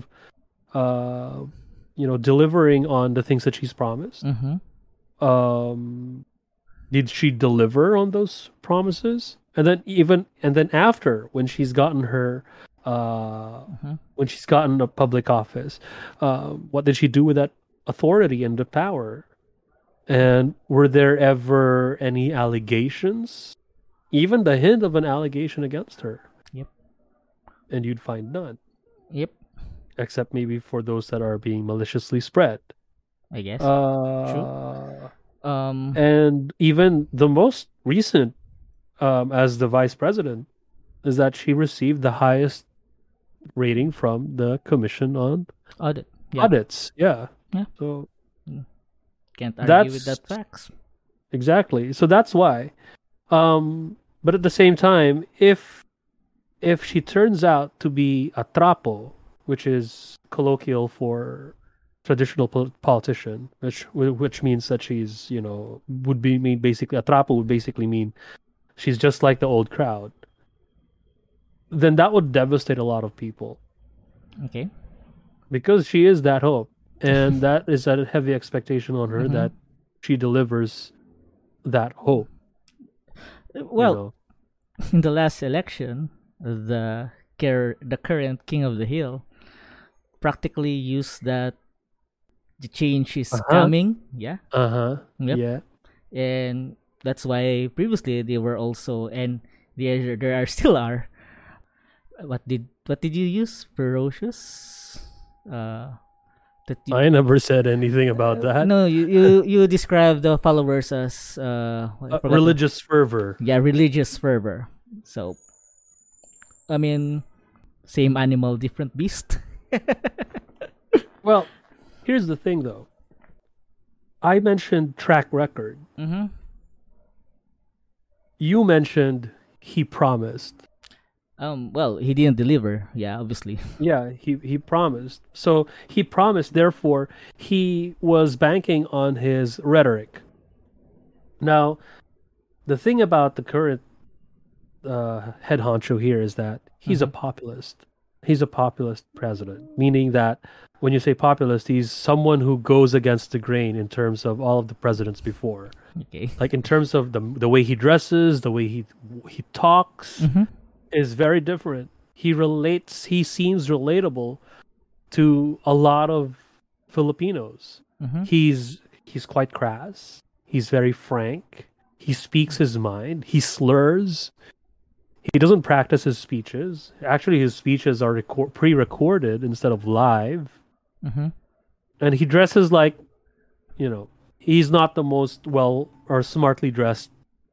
uh, you know, delivering on the things that she's promised. Mm-hmm. Um. Did she deliver on those promises? And then even and then after, when she's gotten her, uh, uh-huh. when she's gotten a public office, uh, what did she do with that authority and the power? And were there ever any allegations, even the hint of an allegation against her? Yep. And you'd find none. Yep. Except maybe for those that are being maliciously spread. I guess. Uh, True. Um, and even the most recent, um, as the vice president, is that she received the highest rating from the Commission on Audit. Yeah. Audits. Yeah. Yeah. So can't argue with that facts. Exactly. So that's why. Um, but at the same time, if if she turns out to be a trapo, which is colloquial for traditional pol- politician, which which means that she's, you know, would be mean basically a trapo would basically mean she's just like the old crowd. Then that would devastate a lot of people. Okay. Because she is that hope, and that is a heavy expectation on her mm-hmm. that she delivers that hope. Well, you know? In the last election, the the current king of the hill practically used that. The change is uh-huh. coming, yeah. Uh huh. Yep. Yeah. And that's why previously they were also, and there there are still are. What did what did you use? Ferocious. Uh, that you, I never said anything about uh, that. No, you you you described the followers as uh, uh religious the, fervor. Yeah, religious fervor. So, I mean, same animal, different beast. Well. Here's the thing, though. I mentioned track record. Mm-hmm. You mentioned he promised. Um. Well, he didn't deliver. Yeah, obviously. Yeah, he he promised. So he promised, therefore, he was banking on his rhetoric. Now, the thing about the current uh, head honcho here is that he's a Mhm. populist. He's a populist president, meaning that when you say populist, he's someone who goes against the grain in terms of all of the presidents before. Okay. Like in terms of the the way he dresses, the way he he talks Mhm. is very different. He relates. He seems relatable to a lot of Filipinos. Mhm. He's he's quite crass. He's very frank. He speaks his mind. He slurs. He doesn't practice his speeches. Actually, his speeches are record- pre-recorded instead of live. Mhm. And he dresses like, you know, he's not the most well or smartly dressed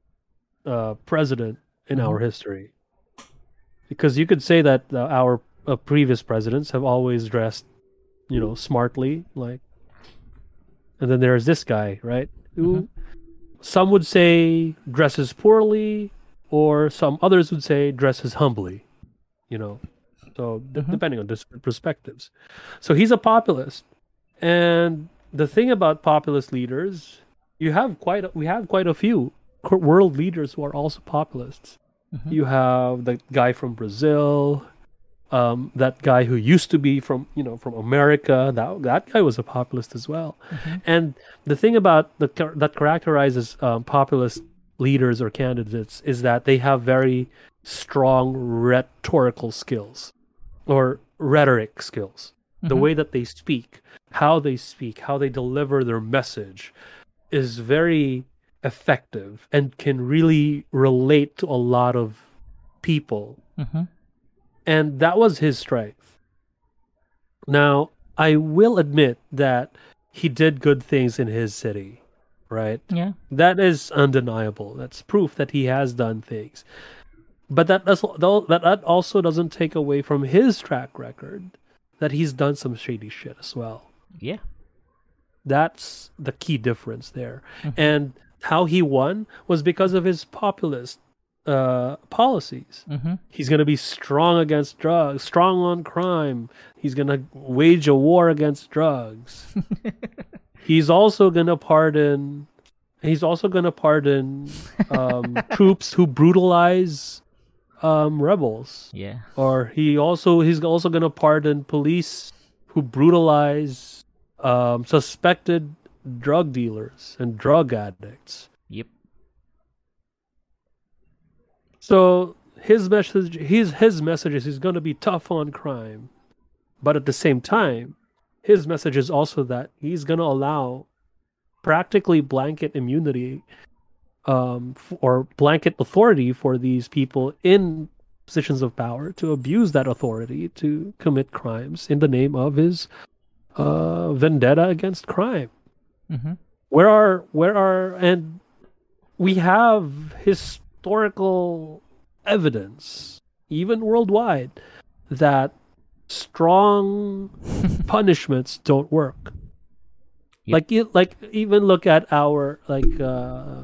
uh, president in Mhm. our history. Because you could say that uh, our uh, previous presidents have always dressed, you know, smartly, like, and then there's this guy, right? Mhm. Who some would say dresses poorly, or some others would say dresses humbly, you know. So d- Mhm. depending on different perspectives. So he's a populist, and the thing about populist leaders, you have quite a, we have quite a few co- world leaders who are also populists. Mhm. You have the guy from Brazil, um, that guy who used to be from you know from America. That that guy was a populist as well. Mhm. And the thing about the char- that characterizes um, populist leaders or candidates is that they have very strong rhetorical skills or rhetoric skills. The Mhm. way that they speak, how they speak, how they deliver their message is very effective and can really relate to a lot of people. Mhm. And that was his strength. Now, I will admit that he did good things in his city, right? Yeah. That is undeniable. That's proof that he has done things. But that does, though, that that also doesn't take away from his track record that he's done some shady shit as well. Yeah. That's the key difference there. Mhm. And how he won was because of his populist uh, policies. Mhm. He's going to be strong against drugs, strong on crime. He's going to wage a war against drugs. He's also going to pardon. He's also going to pardon um, troops who brutalize um, rebels. Yeah. Or he also he's also going to pardon police who brutalize um, suspected drug dealers and drug addicts. Yep. So his message, his his message is he's going to be tough on crime, but at the same time, his message is also that he's going to allow practically blanket immunity, um, f- or blanket authority for these people in positions of power to abuse that authority to commit crimes in the name of his uh, vendetta against crime. Mhm. Where are where are and we have historical evidence, even worldwide, that strong punishments don't work. Yep. Like you, like even look at our like uh,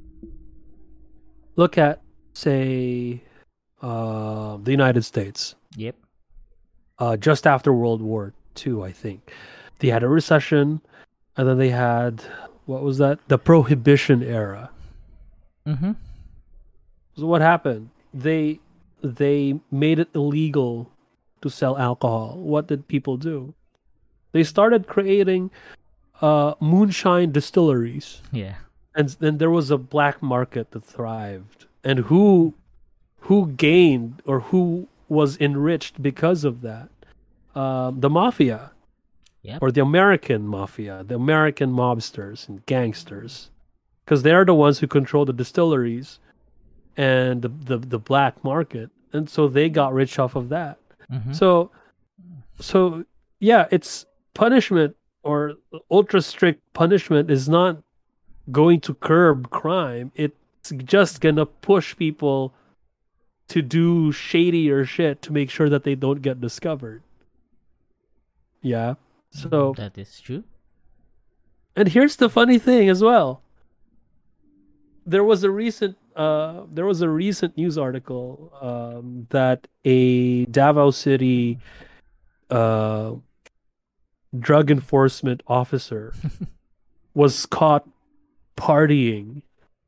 look at say uh, the United States Yep. uh, just after World War Two, I think they had a recession, and then they had what was that? The Prohibition era. Mhm. So what happened? They they made it illegal to sell alcohol. What did people do? They started creating uh, moonshine distilleries, Yeah. and then there was a black market that thrived. And who who gained or who was enriched because of that? Um, the mafia Yep. or the American mafia, the American mobsters and gangsters, because they're the ones who control the distilleries and the, the the black market, and so they got rich off of that. Mhm. So so yeah, it's punishment or ultra strict punishment is not going to curb crime. It's just gonna push people to do shadier shit to make sure that they don't get discovered. Yeah. So That is true. and here's the funny thing as well. There was a recent uh, there was a recent news article um, that a Davao City uh, drug enforcement officer was caught partying,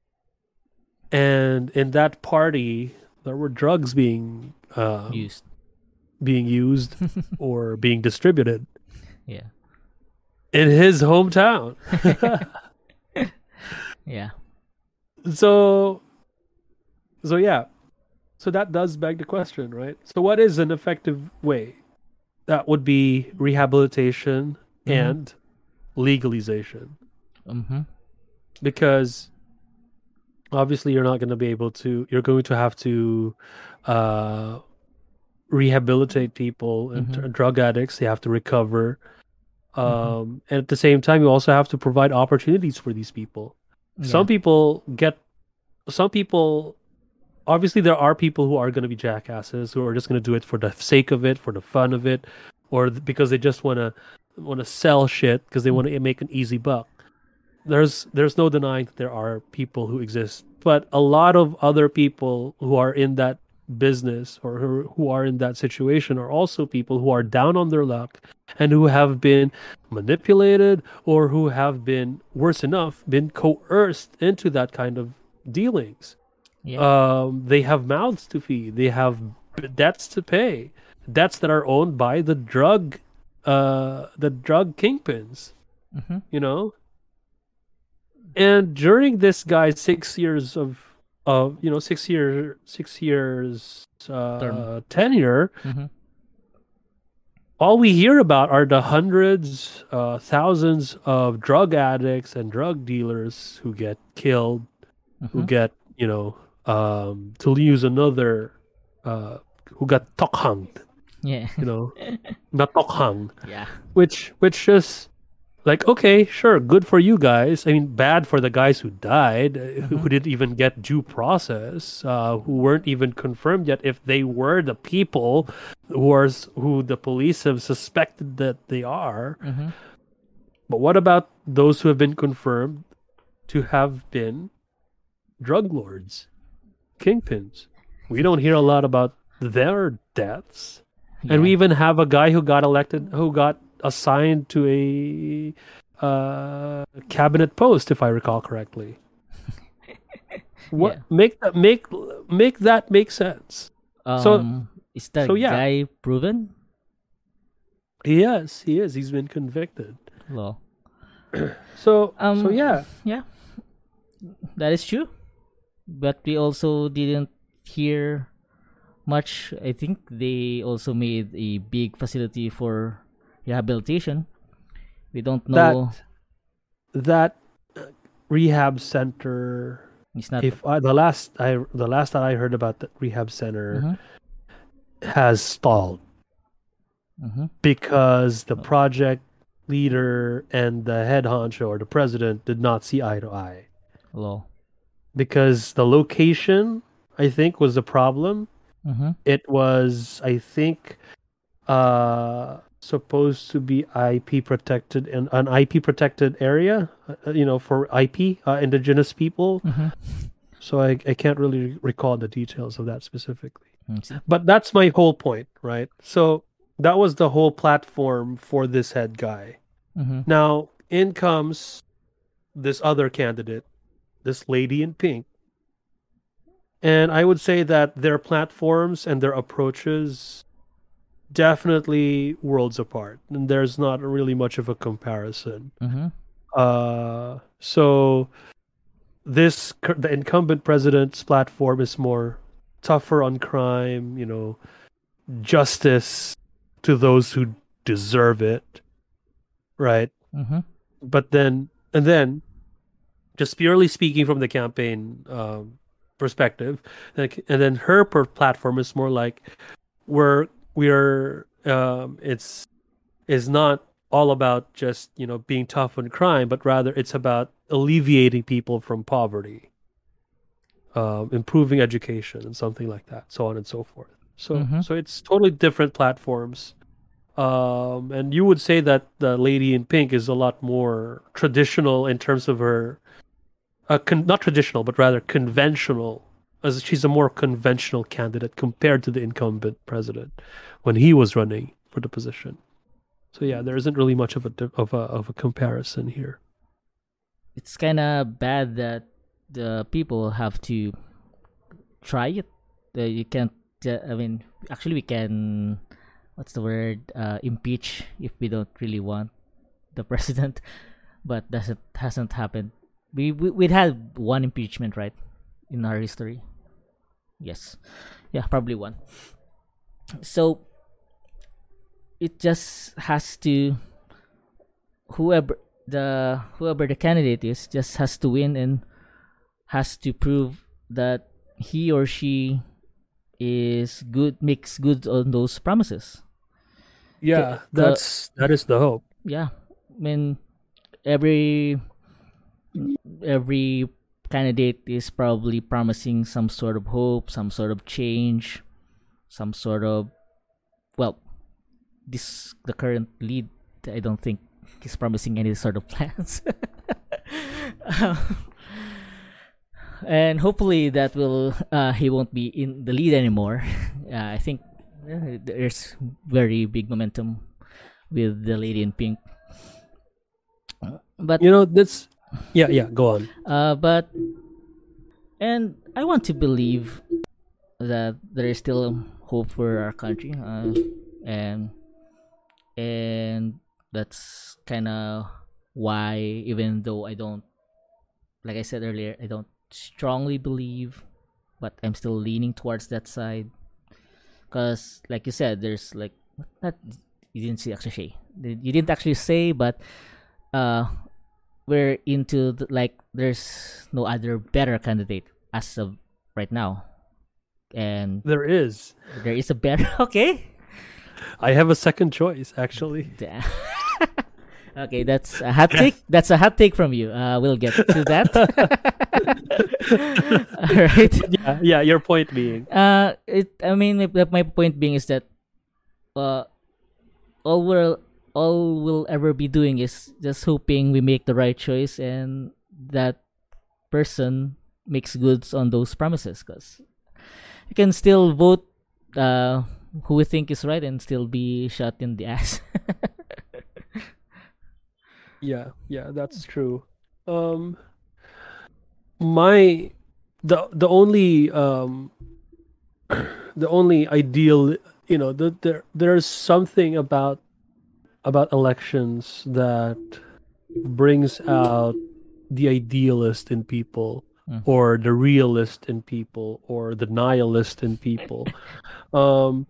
and in that party there were drugs being uh, Used. being used or being distributed Yeah. in his hometown. Yeah. So, so yeah, so that does beg the question, right? So, what is an effective way? That would be rehabilitation Mhm. and legalization, Mm-hmm. because obviously you're not going to be able to. You're going to have to uh, rehabilitate people and Mhm. drug addicts. They have to recover, Mhm. um, and at the same time, you also have to provide opportunities for these people. Yeah. Some people get. Some people obviously there are people who are going to be jackasses who are just going to do it for the sake of it, for the fun of it, or th- because they just want to want to sell shit because they want to make an easy buck. There's there's no denying that there are people who exist, but a lot of other people who are in that business or who, who are in that situation are also people who are down on their luck and who have been manipulated or who have been, worse enough, been coerced into that kind of dealings. Yeah. Um, they have mouths to feed. They have b- debts to pay. Debts that are owned by the drug, uh, the drug kingpins. Mm-hmm. You know. And during this guy's six years of, of you know, six year, six years uh, Term. tenure, Mm-hmm. all we hear about are the hundreds, uh, thousands of drug addicts and drug dealers who get killed, Mm-hmm. who get, you know, um, to use another, uh, who got tokhanged, Yeah. you know, not tokhang, Yeah. which, which just like, okay, sure, good for you guys. I mean, bad for the guys who died, uh, who, who didn't even get due process, uh, who weren't even confirmed yet if they were the people who are s- who the police have suspected that they are. Mm-hmm. But what about those who have been confirmed to have been drug lords, kingpins? We don't hear a lot about their deaths. And we Yeah. even have a guy who got elected, who got assigned to a uh, cabinet post, if I recall correctly. What Yeah. make that make make that make sense? So Um. Is that so yeah, guy proven? yes, he is. He's been convicted. Law. So Um. so yeah, Yeah. That is true. But we also didn't hear much. I think they also made a big facility for rehabilitation. We don't that know. that uh, rehab center. It's not. If I, the last I the last that I heard about the rehab center Mm-hmm. has stalled Mm-hmm. because the project leader and the head honcho or the president did not see eye to eye. Law. Because the location, I think, was the problem. Mm-hmm. It was, I think, uh, supposed to be I P protected in an I P protected area, uh, you know, for I P, uh, indigenous people. Mm-hmm. So I, I can't really recall the details of that specifically. Mm-hmm. But that's my whole point, right? So that was the whole platform for this head guy. Mm-hmm. Now, in comes this other candidate, this lady in pink. And I would say that their platforms and their approaches definitely worlds apart. And there's not really much of a comparison. Mm-hmm. Uh, so this cur- the incumbent president's platform is more tougher on crime, you know, justice to those who deserve it, right? Mm-hmm. But then, and then, just purely speaking from the campaign um, perspective, like, and then her per platform is more like we're we're um, it's is not all about just, you know, being tough on crime, but rather it's about alleviating people from poverty, um, improving education, and something like that, so on and so forth. So Mhm. so it's totally different platforms. Um, and you would say that the lady in pink is a lot more traditional in terms of her a con- not traditional, but rather conventional. As she's a more conventional candidate compared to the incumbent president when he was running for the position. So yeah, there isn't really much of a of a of a comparison here. It's kind of bad that the people have to try it. Uh, you can't. Uh, I mean, actually, we can. What's the word? Uh, impeach if we don't really want the president, but doesn't hasn't happened. We we we'd had one impeachment, right, in our history. Yes, yeah, probably one. So it just has to whoever the whoever the candidate is just has to win and has to prove that he or she is good, makes good on those promises. Yeah, The, that's that is the hope. yeah, I mean every every candidate is probably promising some sort of hope, some sort of change, some sort of, well, this the current lead, I don't think he's promising any sort of plans. And hopefully that will uh, he won't be in the lead anymore. uh, I think uh, there's very big momentum with the lady in pink, but You know, that's yeah, yeah, go on. uh, but and I want to believe that there is still hope for our country, uh, and and that's kind of why, even though I don't, like I said earlier, I don't strongly believe, but I'm still leaning towards that side. Because, like you said, there's like not you didn't see actually say you didn't actually say, but uh, we're into the, like there's no other better candidate as of right now, and There is. there is a better. Okay. I have a second choice, actually. Damn. Okay, that's a hot take. That's a hot take from you. Uh, we'll get to that. All right. Yeah, yeah. Your point being, Uh, it. I mean, my, my point being is that, uh, all we'll all we'll ever be doing is just hoping we make the right choice and that person makes goods on those promises. Because you can still vote, uh, who we think is right and still be shot in the ass. yeah, yeah, that's true. Um, my the the only um the only ideal, you know, the, there there's something about about elections that brings out the idealist in people, Mm. or the realist in people, or the nihilist in people. um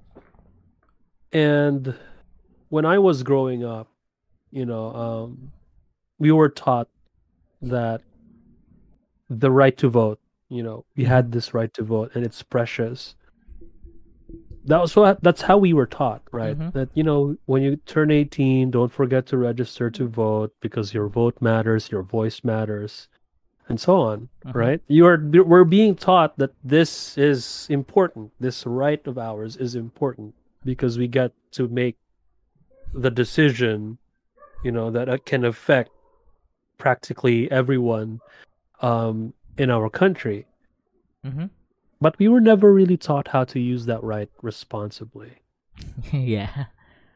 and when I was growing up, you know, um we were taught that the right to vote, you know, we had this right to vote and it's precious. That was what that's how we were taught, right? Mhm. That, you know, when you turn eighteen, don't forget to register to vote because your vote matters, your voice matters, and so on, Mhm. right? You are we're being taught that this is important. This right of ours is important because we get to make the decision, you know, that uh, can affect practically everyone um, in our country. Mhm. But we were never really taught how to use that right responsibly. Yeah.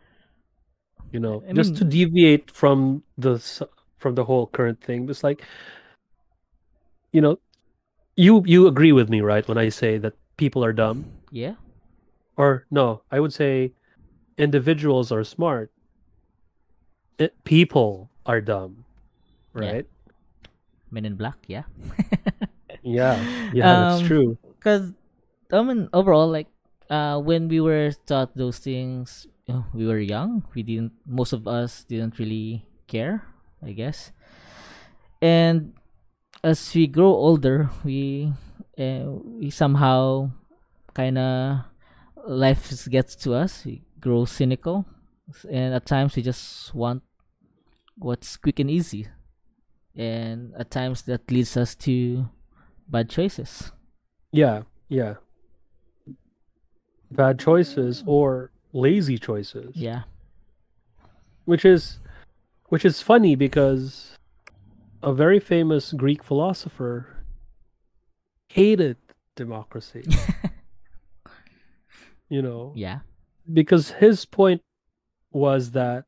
You know, I just mean- to deviate from the s- from the whole current thing. It's like, you know, you you agree with me, right, when I say that people are dumb? Yeah. Or no, I would say individuals are smart. It, people are dumb, Yeah. right? Men in Black. Yeah. Yeah, yeah, that's Um, true. Because I mean, overall, like, uh, when we were taught those things, you know, we were young. We didn't. Most of us didn't really care, I guess. And as we grow older, we uh, we somehow kind of life just gets to us. We grow cynical, and at times we just want what's quick and easy, and at times that leads us to bad choices. Yeah, yeah. Bad choices or lazy choices. Yeah. Which is which is funny because a very famous Greek philosopher hated democracy, you know, Yeah. because his point was that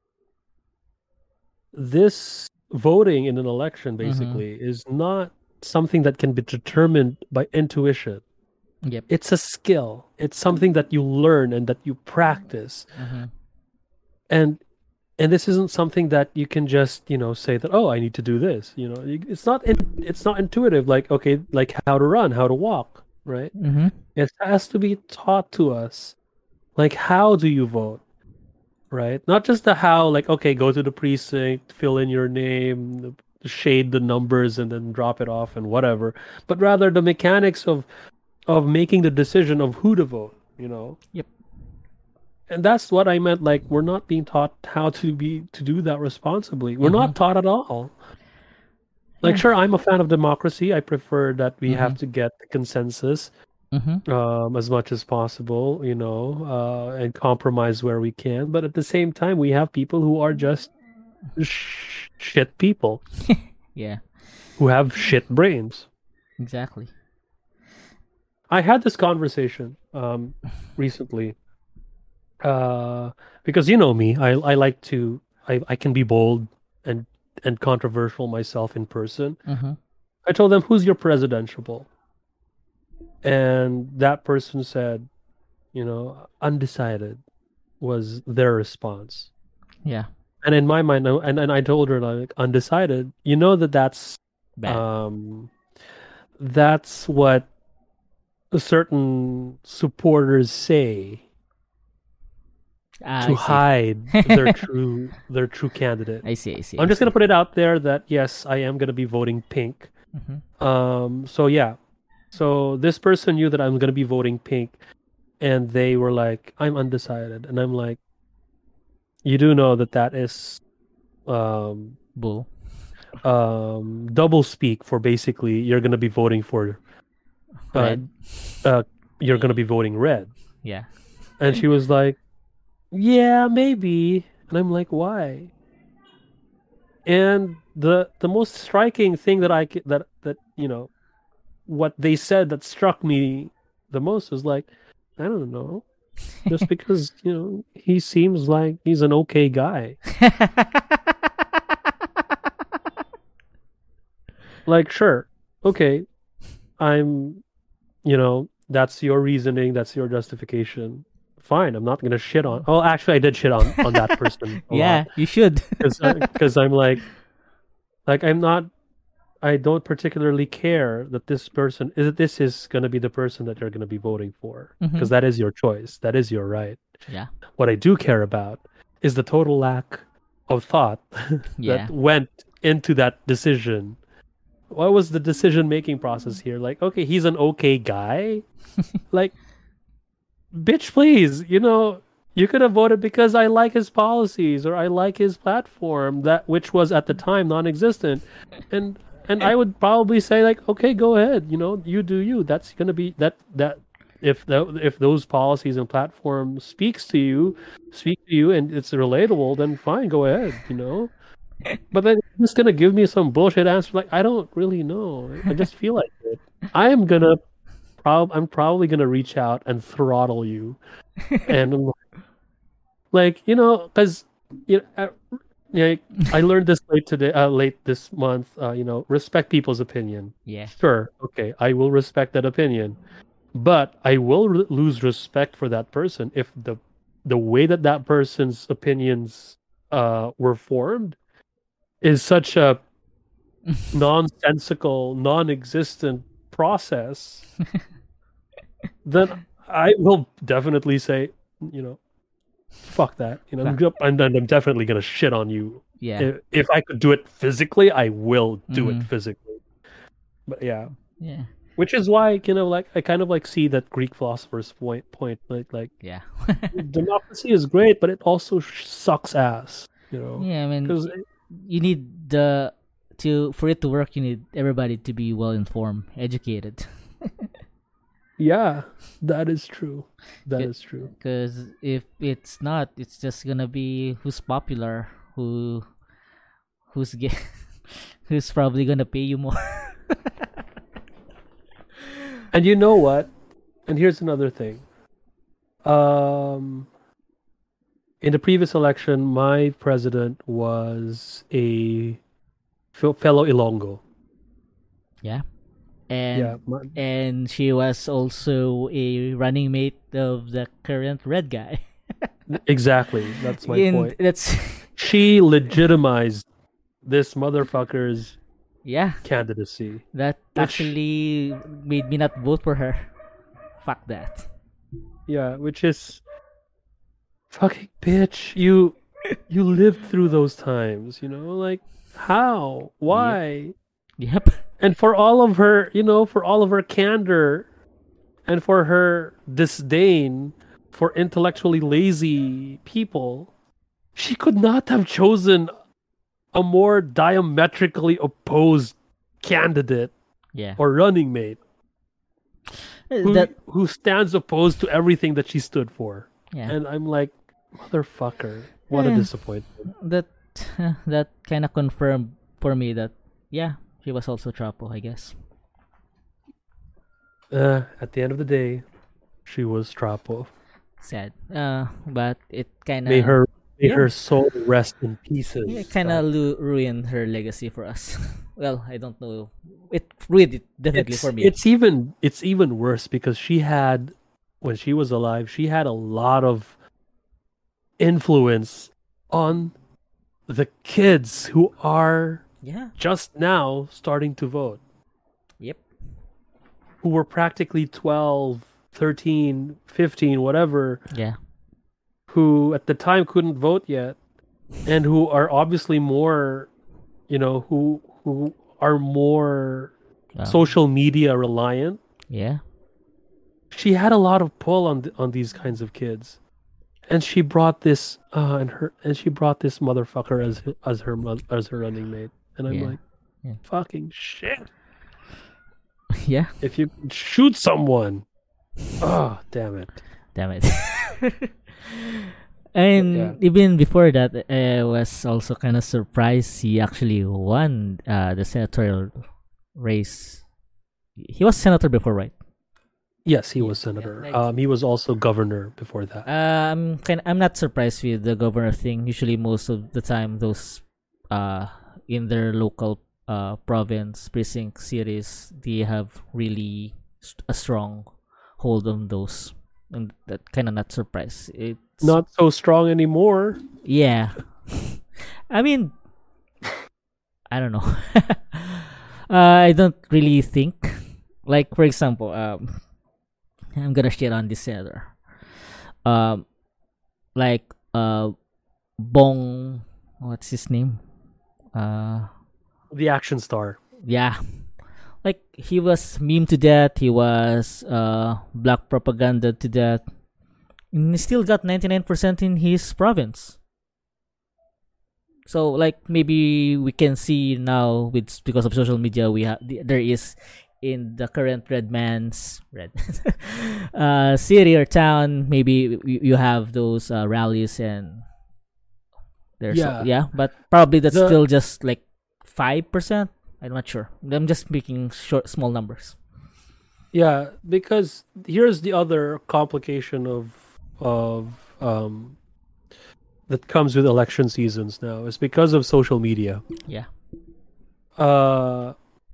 this voting in an election Mm-hmm. basically is not something that can be determined by intuition. Yep. It's a skill. It's something that you learn and that you practice. Mm-hmm. And and this isn't something that you can just, you know, say that, oh, I need to do this. You know, You- it's not in, it's not intuitive like, okay, like how to run, how to walk, right? Mm-hmm. It has to be taught to us. Like, how do you vote? Right? Not just the how, like, okay, go to the precinct, fill in your name, shade the numbers, and then drop it off and whatever, but rather the mechanics of of making the decision of who to vote, you know? Yep. And that's what I meant. Like, we're not being taught how to be to do that responsibly. We're Mm-hmm. not taught at all. Like, Yeah. sure, I'm a fan of democracy. I prefer that we Mm-hmm. have to get the consensus Mm-hmm. um, as much as possible, you know, uh, and compromise where we can. But at the same time, we have people who are just sh- shit people Yeah. who have shit brains. Exactly. I had this conversation um, recently uh, because you know me, I I like to I, I can be bold and and controversial myself in person. Mm-hmm. I told them, "Who's your presidential?" And that person said, you know, undecided was their response. Yeah. And in my mind, no- and, and I told her, like, undecided, you know that that's Bad. um that's what certain supporters say Ah, to I see. hide their true their true candidate. I see. I see. I'm I just gonna see. put it out there that yes, I am gonna be voting pink. Mm-hmm. Um, so yeah, so this person knew that I'm gonna be voting pink, and they were like, "I'm undecided," and I'm like, "You do know that that is um Bull. um double speak for basically you're gonna be voting for uh Red. uh you're gonna be voting red." Yeah. And she was like, "Yeah, maybe," and I'm like, "Why?" And the the most striking thing that I ca- that that you know what they said that struck me the most was like, I don't know, just because you know he seems like he's an okay guy. Like, sure, okay, I'm, you know, that's your reasoning, that's your justification. Fine, I'm not gonna shit on. Oh, actually, I did shit on on that person a Yeah, lot you should. because because I'm like like I'm not. I don't particularly care that this person is this is gonna be the person that you're gonna be voting for Mm-hmm. because that is your choice, that is your right. Yeah. What I do care about is the total lack of thought Yeah. that went into that decision. What was the decision making process here? Like, okay, he's an okay guy. Like, bitch, please, you know, you could have voted because I like his policies or I like his platform, that which was at the time non-existent, and and I would probably say like, okay, go ahead, you know, you do you. That's gonna be that that if that if those policies and platform speaks to you, speak to you, and it's relatable, then fine, go ahead, you know. But then you're just gonna give me some bullshit answer like I don't really know. I just feel like it. I am gonna prob I'm probably gonna reach out and throttle you, and like you know, because you know, I, yeah, I learned this late today, uh, late this month. Uh, you know, respect people's opinion. Yeah. Sure, okay, I will respect that opinion, but I will r- lose respect for that person if the the way that that person's opinions uh were formed is such a nonsensical, non-existent process. Then I will definitely say, you know, fuck that. You know, Fuck. and then I'm definitely gonna shit on you. Yeah. If, if I could do it physically, I will do it Mhm. physically. But yeah, Yeah. which is why you know, like I kind of like see that Greek philosopher's point. Point like like Yeah. democracy is great, but it also sh- sucks ass. You know, Yeah, I mean, because y- you need the to for it to work. You need everybody to be well informed, educated. yeah, that is true. That is true. Because if it's not, it's just gonna be who's popular, who who's get who's probably gonna pay you more. And you know what? And here's another thing. Um, in the previous election, my president was a fe- fellow Ilonggo. Yeah. And Yeah, my- and she was also a running mate of the current red guy. exactly. That's my And point. that's She legitimized this motherfucker's yeah, candidacy. that Which- actually made me not vote for her. Fuck that. Yeah, which is fucking bitch. You you lived through those times, you know? Like how? Why? Yep. And for all of her, you know, for all of her candor and for her disdain for intellectually lazy people, she could not have chosen a more diametrically opposed candidate Yeah. or running mate who, That who stands opposed to everything that she stood for. yeah. And I'm like, motherfucker, what a Yeah. disappointment. that that kind of confirmed for me that yeah, she was also Trapo, I guess. Uh, at the end of the day, she was Trapo. Sad. Uh, but it kind of May her may yeah. her soul rest in pieces. yeah, kind of lu- ruined her legacy for us. Well, I don't know. It ruined it definitely it's, for me. it's even it's even worse because she had when she was alive, she had a lot of influence on the kids who are yeah. just now starting to vote, Yep. who were practically twelve, thirteen, fifteen, whatever, Yeah. who at the time couldn't vote yet and who are obviously more, you know, who who are more Um, social media reliant. Yeah. She had a lot of pull on th- on these kinds of kids, and she brought this uh, and her and she brought this motherfucker as as her mo- as her running mate, and I'm Yeah. like, Yeah. fucking shit. Yeah. If you shoot someone, oh damn it. Damn it. And Yeah. even before that, I was also kind of surprised he actually won uh, the senatorial race. He was senator before, right? Yes, he Yeah, was senator. yeah, like- um, he was also governor before that. Uh, I'm kind. I'm not surprised with the governor thing. Usually, most of the time, those uh in their local uh province precinct cities, they have really st- a strong hold on those, and that kind of not surprised. It's Not so strong anymore. yeah. I mean, I don't know. uh, I don't really think. Like for example, um, I'm gonna shit on this senator. Um, like uh, Bong, what's his name? Uh, The action star. yeah. Like he was meme to death. He was uh black propaganda to death. And he still got ninety-nine percent in his province. So like maybe we can see now with because of social media we have there is in the current red man's red uh city or town, maybe you, you have those uh, rallies and there's Yeah. yeah, but probably that's The- still just like five percent. I'm not sure. I'm just making short small numbers. Yeah, because here's the other complication of of um that comes with election seasons now. It's because of social media. Yeah. Uh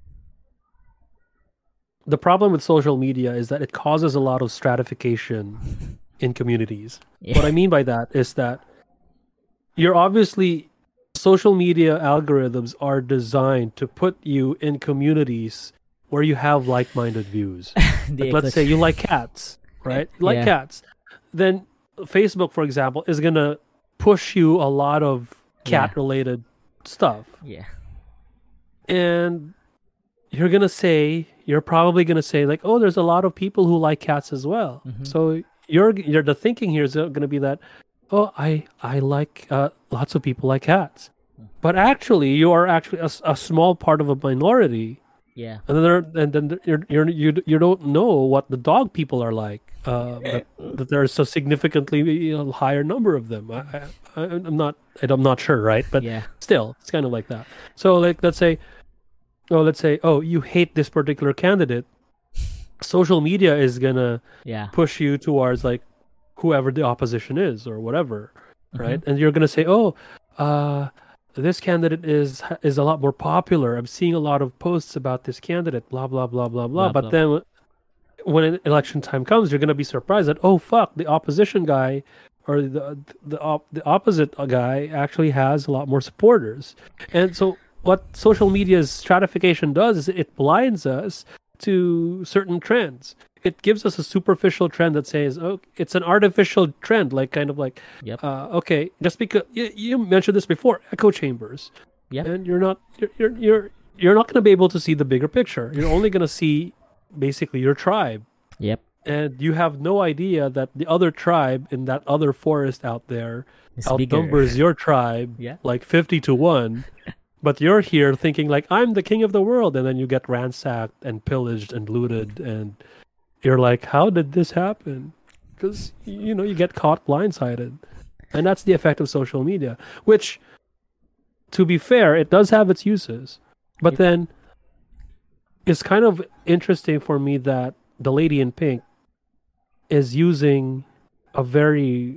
the problem with social media is that it causes a lot of stratification in communities. Yeah. What I mean by that is that you're obviously social media algorithms are designed to put you in communities where you have like-minded views. The Like, let's say you like cats, right? You like Yeah. cats. Then Facebook, for example, is going to push you a lot of cat-related stuff. yeah. And you're going to say, you're probably going to say like, oh, there's a lot of people who like cats as well. Mhm. So you're, you're the thinking here is going to be that, oh, I, I like, uh, lots of people like cats. Hmm. But actually, you are actually a, s- a small part of a minority. Yeah. And then, there, and then you're, you're, you you don't know what the dog people are like. Uh, that, that there's a significantly you know, higher number of them. I, I, I'm not I'm not sure, right? But Yeah. still, it's kind of like that. So, like, let's say oh, let's say, oh, you hate this particular candidate, social media is gonna Yeah. push you towards like whoever the opposition is or whatever, right? Mhm. And you're gonna say, oh, uh, this candidate is is a lot more popular. I'm seeing a lot of posts about this candidate, blah blah blah blah blah. Blah But blah. then when an election time comes, you're gonna be surprised that, oh fuck, the opposition guy or the the op- the opposite guy actually has a lot more supporters. And so what social media's stratification does is it blinds us to certain trends. It gives us a superficial trend that says, oh, it's an artificial trend, like kind of like, Yep. uh, okay, just because you, you mentioned this before, echo chambers, Yep. and you're not you're you're you're, you're not going to be able to see the bigger picture. You're only going to see basically your tribe, Yep. and you have no idea that the other tribe in that other forest out there It's bigger. outnumbers your tribe Yeah. like fifty to one. But you're here thinking like I'm the king of the world, and then you get ransacked and pillaged and looted, and you're like, how did this happen? Because you know you get caught blindsided, and that's the effect of social media. Which, to be fair, it does have its uses, but Yep. then it's kind of interesting for me that the lady in pink is using a very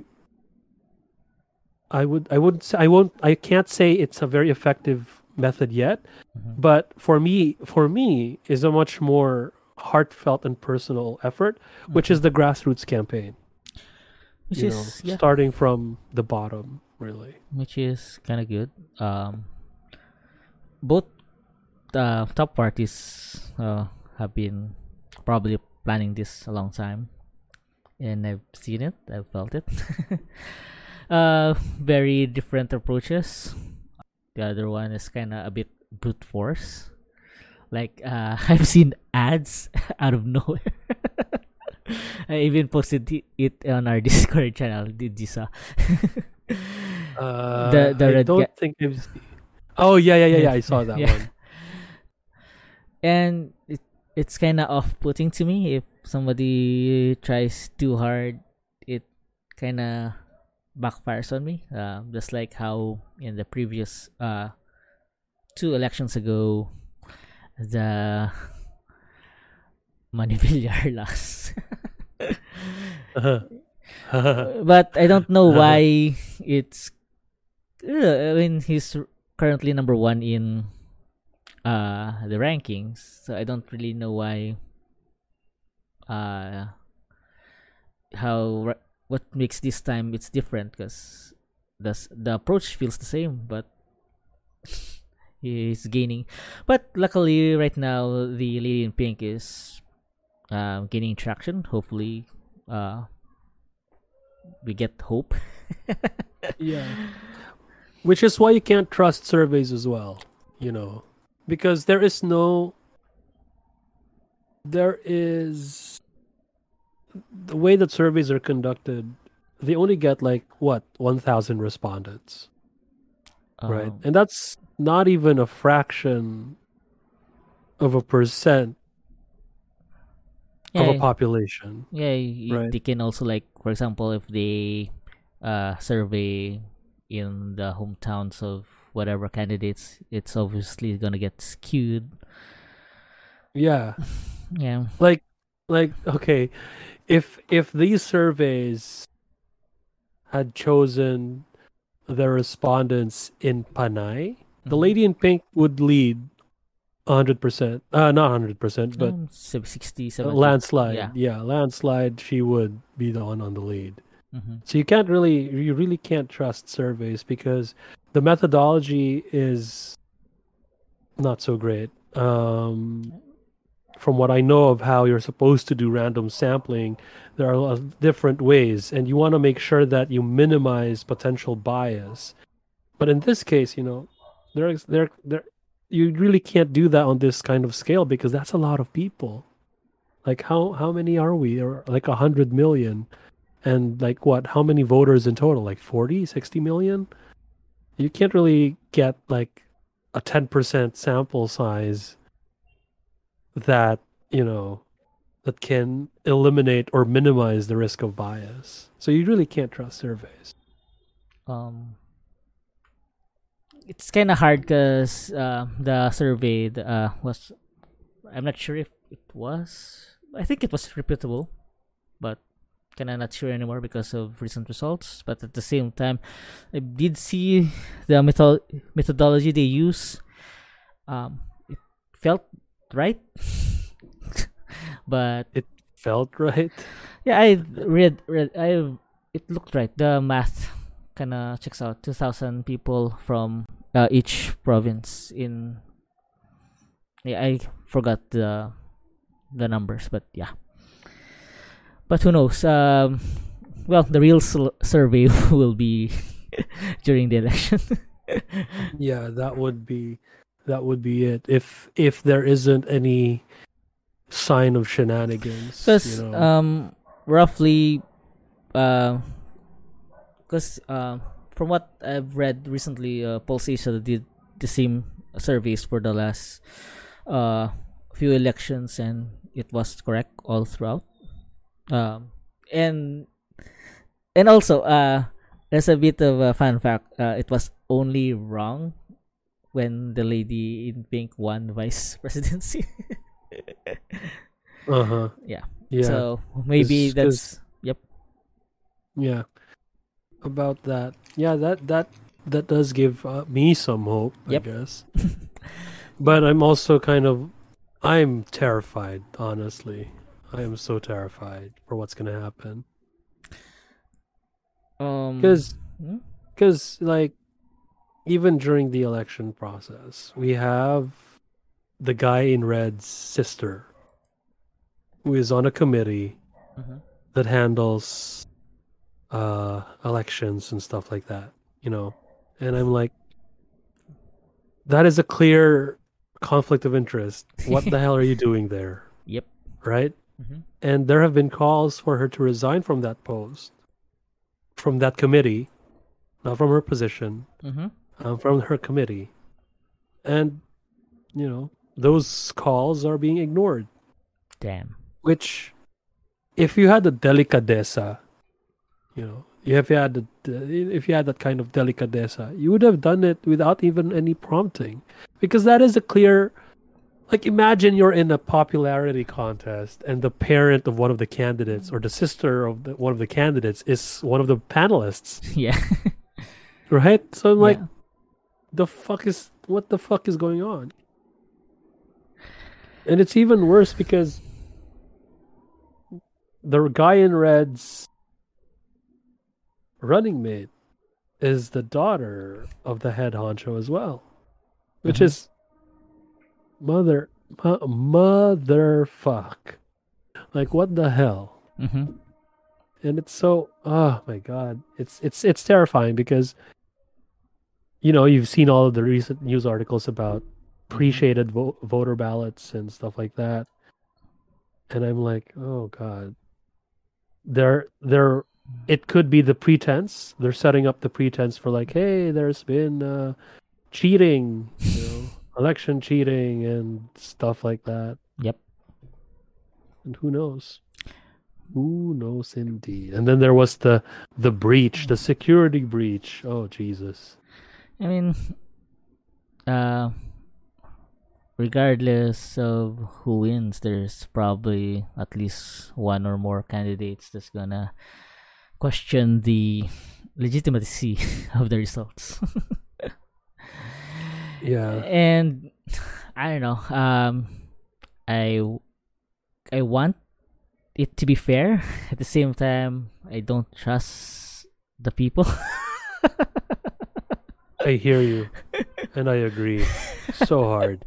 I would I wouldn't say I won't I can't say it's a very effective method yet, Mhm. but for me for me is a much more heartfelt and personal effort, which is the grassroots campaign. Which You know, is yeah. starting from the bottom, really. Which is kind of good. Um, both uh, top parties uh, have been probably planning this a long time, and I've seen it. I've felt it. uh, very different approaches. The other one is kind of a bit brute force. Like uh, I've seen ads out of nowhere. I even posted it- it on our Discord channel. Did you saw? Uh, The- the I red don't ga- think I've seen. Oh yeah, yeah, yeah, yeah. I saw that Yeah. one. And it, it's kind of off-putting to me if somebody tries too hard. It kind of backfires on me. Uh, just like how in the previous uh two elections ago, the Manivillar lost. But I don't know why it's. Uh, I mean, he's currently number one in uh the rankings, so I don't really know why. Uh, how ra- what makes this time it's different because the s- the approach feels the same, but he's gaining. But luckily, right now the lady in pink is uh, gaining traction. Hopefully, uh, we get hope. Yeah. Which is why you can't trust surveys as well, you know, because there is no, there is, the way that surveys are conducted, they only get like, what, one thousand respondents, right? Um, And that's not even a fraction of a percent of a yeah, population, yeah. y- right? They can also like, for example, if they uh survey in the hometowns of whatever candidates, it's obviously gonna get skewed. Yeah. Yeah. Like, like, okay, if if these surveys had chosen the respondents in Panay, the Mhm. lady in pink would lead one hundred percent. Uh, not one hundred percent, but Um, sub- sixty, a seventy. landslide. Yeah. Yeah, landslide, she would be the one on the lead. Mm-hmm. So you can't really, you really can't trust surveys because the methodology is not so great. Um, from what I know of how you're supposed to do random sampling, there are a lot of different ways, and you want to make sure that you minimize potential bias. But in this case, you know, there, there, there, you really can't do that on this kind of scale because that's a lot of people. Like how how many are we? Or like a hundred million, and like what? How many voters in total? Like forty, sixty million? You can't really get like a ten percent sample size that, you know, that can eliminate or minimize the risk of bias. So you really can't trust surveys. Um. it's kind of hard because uh, the survey uh, was. I'm not sure if it was. I think it was reputable, but kind of not sure anymore because of recent results. But at the same time, I did see the method methodology they use. Um, it felt right, but It felt right. yeah, I read read I it looked right. The math kind of checks out. Two thousand people from uh, each province in. Yeah, I forgot the the numbers, but yeah. But who knows? Um, well, the real sul- survey will be during the election. Yeah, that would be that would be it. If if there isn't any sign of shenanigans, Because you know. um, roughly, uh, because uh, from what I've read recently, uh, Pulse Asia did the same surveys for the last uh few elections, and it was correct all throughout. Um, and and also uh, there's a bit of a fun fact. Uh, it was only wrong when the lady in pink won vice presidency. Uh huh. Yeah. Yeah. So maybe 'Cause- 'cause- that's yep. Yeah. About that. Yeah, that that that does give uh, me some hope, Yep. I guess. But I'm also kind of I'm terrified, honestly. I am so terrified for what's going to happen. Um. Cuz hmm? cuz like even during the election process, we have the guy in red's sister who is on a committee Mhm. that handles uh elections and stuff like that, you know. And I'm like, that is a clear conflict of interest. What the hell are you doing there? Yep. Right? Mhm. And there have been calls for her to resign from that post, from that committee, not from her position, Mhm. um, from her committee. And, you know, those calls are being ignored. Damn. Which, if you had the delicadeza, you know, if you had the, if you had that kind of delicadeza, you would have done it without even any prompting, because that is a clear. Like, imagine you're in a popularity contest, and the parent of one of the candidates or the sister of the, one of the candidates is one of the panelists, Yeah. right? So I'm like, Yeah. the fuck is what the fuck is going on? And it's even worse because the guy in red's running mate is the daughter of the head honcho as well, which Mhm. is mother mo- motherfuck. Like, what the hell? Mhm. And it's so, oh my god, it's it's it's terrifying because, you know, you've seen all of the recent news articles about pre-shaded vo- voter ballots and stuff like that, and I'm like, oh god, they're they're it could be the pretense. They're setting up the pretense for, like, hey, there's been uh, cheating, you know, election cheating and stuff like that. Yep. And who knows? Who knows indeed? And then there was the the breach, the security breach. Oh Jesus! I mean, uh, regardless of who wins, there's probably at least one or more candidates that's gonna question the legitimacy of the results. Yeah, And I don't know. Um, I I want it to be fair. At the same time, I don't trust the people. I hear you, and I agree. So hard.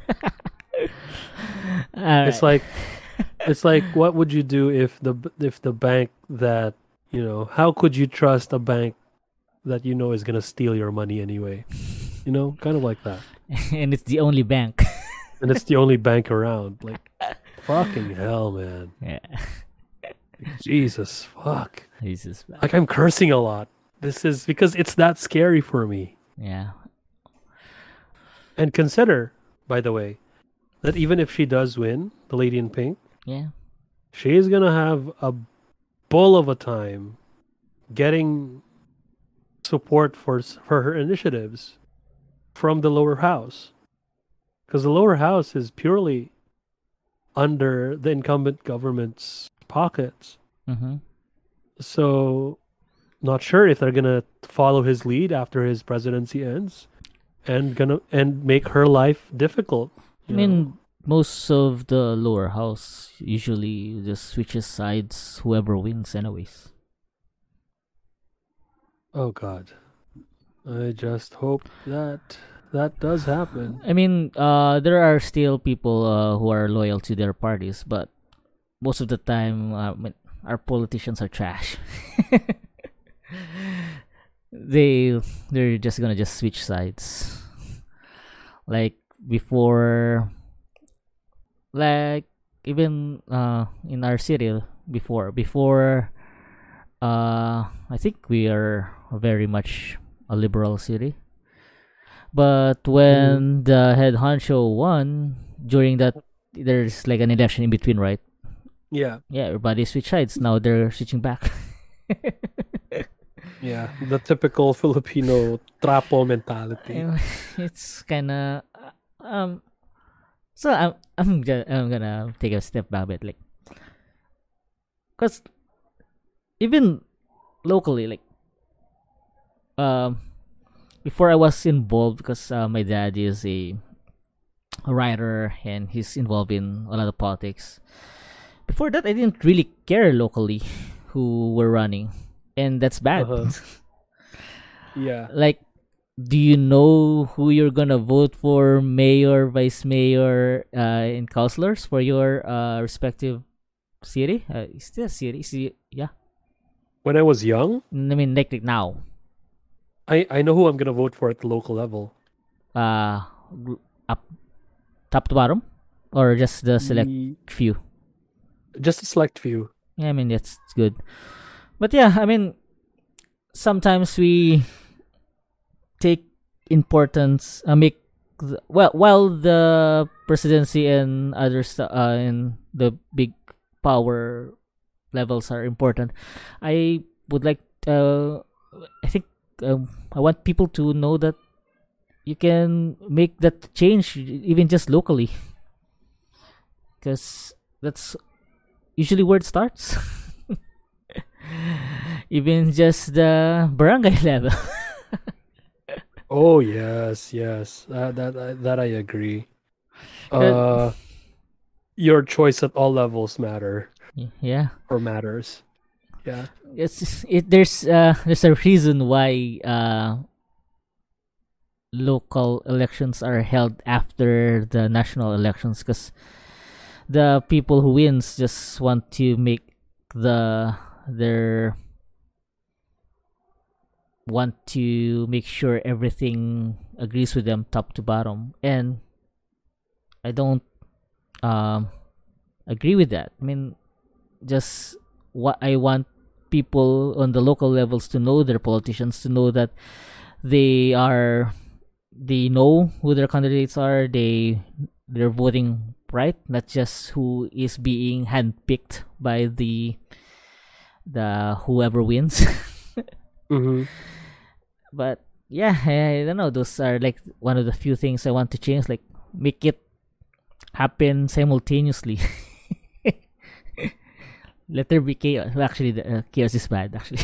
It's like it's like what would you do if the if the bank that, you know, how could you trust a bank that you know is gonna steal your money anyway? You know, kind of like that. And it's the only bank. And it's the only bank around. Like, fucking hell, man. Yeah. Jesus, fuck. Jesus. Man. Like, I'm cursing a lot. This is because it's that scary for me. Yeah. And consider, by the way, that even if she does win, the lady in pink, Yeah. she's gonna have a bull of a time getting support for for her initiatives, from the lower house, because the lower house is purely under the incumbent government's pockets. Mm-hmm. So, not sure if they're gonna follow his lead after his presidency ends, and gonna and make her life difficult. I you mean, know? most of the lower house usually just switches sides whoever wins, anyways. Oh God, I just hope that that does happen. I mean, uh, there are still people uh, who are loyal to their parties, but most of the time, uh, I mean, our politicians are trash. they they're just gonna just switch sides. Like before, like even uh in our city before before uh I think we are very much a liberal city. But when the head honcho won during that, there's like an election in between, right? Yeah, Yeah, everybody switch sides. Now they're switching back. yeah, the typical Filipino trapo mentality. And it's kind of um. So I'm I'm just, I'm gonna take a step back a bit, like, cause even locally, like, um, before I was involved, because uh, my dad is a, a writer and he's involved in a lot of politics. Before that, I didn't really care locally who were running, and that's bad. Uh-huh. Yeah. Like, do you know who you're gonna vote for, mayor, vice mayor, uh, and councilors for your uh, respective city? Uh, is this a city? Is it- yeah. When I was young, I mean, like, like now. I I know who I'm gonna vote for at the local level. Uh, up, top to bottom, or just the select Ye- few. Just a select few. Yeah, I mean that's good. But yeah, I mean sometimes we take importance, uh, make the, well while the presidency and other stu- uh, and the big power levels are important. I would like uh, I think um, I want people to know that you can make that change even just locally, because that's usually where it starts. Even just the barangay level. Oh yes, yes. That that that I agree. Uh, your choice at all levels matter Yeah, or matters. Yeah. it's it. There's uh there's a reason why uh local elections are held after the national elections, because the people who wins just want to make the their want to make sure everything agrees with them top to bottom, and I don't um agree with that. I mean, just what I want people on the local levels to know their politicians, to know that they are they know who their candidates are, they they're voting right, not just who is being handpicked by the the whoever wins. Mm-hmm. But yeah, I, I don't know, those are like one of the few things I want to change, like make it happen simultaneously. Let there be chaos. Well, actually, the uh, chaos is bad. Actually,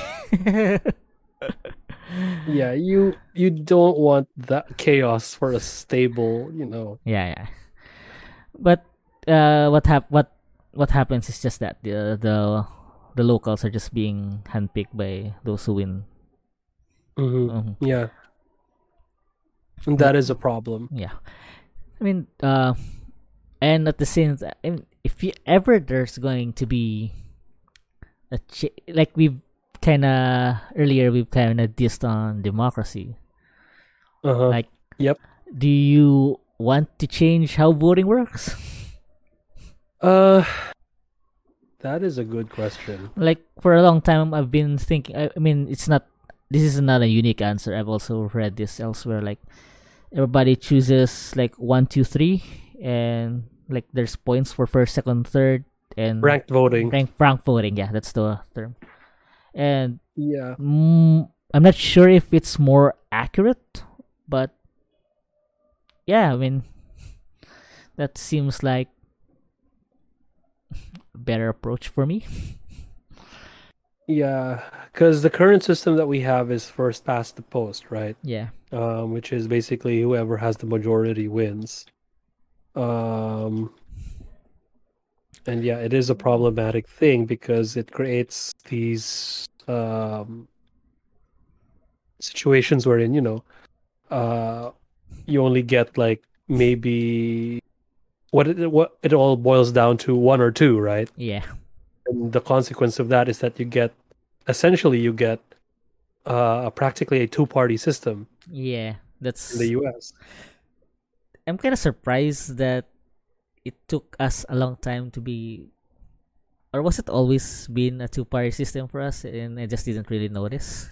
Yeah, you you don't want that chaos for a stable, you know. yeah, yeah. But uh, what hap- what what happens is just that the the the locals are just being handpicked by those who win. Mm-hmm. Mhm. Yeah, and that is a problem. Yeah, I mean, uh, and at the same time, I mean, if you, ever there's going to be a ch- like we've kind of earlier we've kind of dissed on democracy. Uh-huh. Like, Yep. do you want to change how voting works? Uh, that is a good question. Like, for a long time, I've been thinking. I, I mean, it's not. This is not a unique answer. I've also read this elsewhere. Like, everybody chooses like one, two, three, and like there's points for first, second, third, and Ranked voting. rank rank voting. Yeah, that's the term. And Yeah. mm, I'm not sure if it's more accurate, but yeah, I mean, that seems like a better approach for me. Yeah, because the current system that we have is first past the post, right? Yeah. Um, which is basically whoever has the majority wins. Um, and yeah, it is a problematic thing because it creates these um, situations wherein, you know, uh, you only get like maybe what it, what it all boils down to one or two, right? Yeah. And the consequence of that is that you get essentially you get uh, practically a two-party system Yeah. That's. in the U S. I'm kind of surprised that it took us a long time to be, or was it always been a two-party system for us, and I just didn't really notice.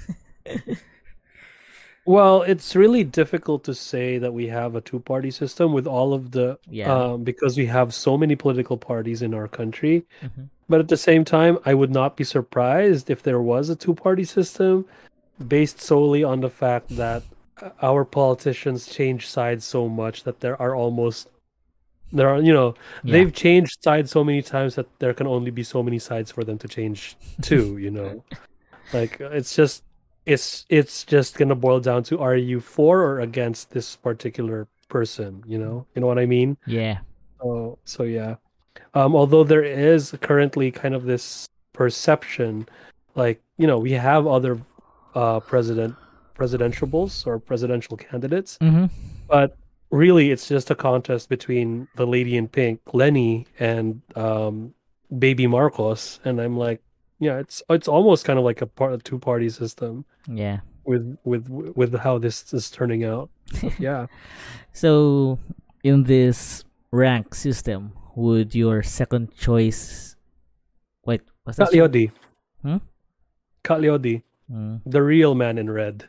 Well, it's really difficult to say that we have a two-party system with all of the Yeah. um, because we have so many political parties in our country. Mhm. But at the same time, I would not be surprised if there was a two-party system based solely on the fact that uh, our politicians change sides so much that there are almost there are, you know, Yeah. they've changed sides so many times that there can only be so many sides for them to change to, you know. Like it's just it's it's just gonna boil down to are you for or against this particular person, you know? You know what I mean? Yeah. Oh, so yeah. Um, although there is currently kind of this perception, like, you know, we have other uh president presidentiables or presidential candidates, Mm-hmm. but really it's just a contest between the lady in pink, Lenny, and um baby Marcos, and I'm like, yeah, it's it's almost kind of like a part a two party system Yeah. with with with how this is turning out. But yeah. So, in this rank system, would your second choice? Wait, what's that? Cagliodi. Hmm? Cagliodi, Mm. the real man in red.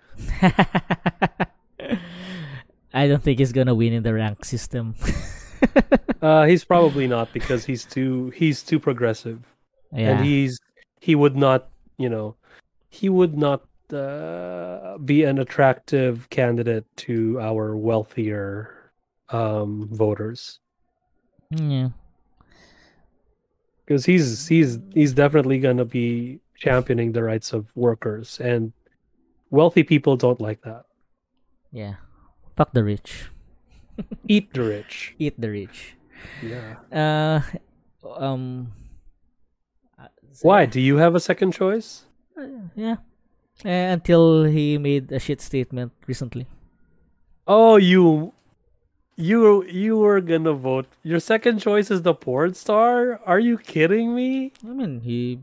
I don't think he's gonna win in the rank system. Uh, he's probably not because he's too he's too progressive, Yeah. and he's he would not, you know, he would not uh, be an attractive candidate to our wealthier um, voters Yeah. because he's he's he's definitely gonna be championing the rights of workers, and wealthy people don't like that. Yeah. Fuck the rich. Eat the rich. Eat the rich. Yeah. Uh, um. uh, so Why? yeah. Do you have a second choice? Uh, yeah. Uh, until he made a shit statement recently. Oh, you you you were gonna vote. Your second choice is the porn star? Are you kidding me? I mean, he.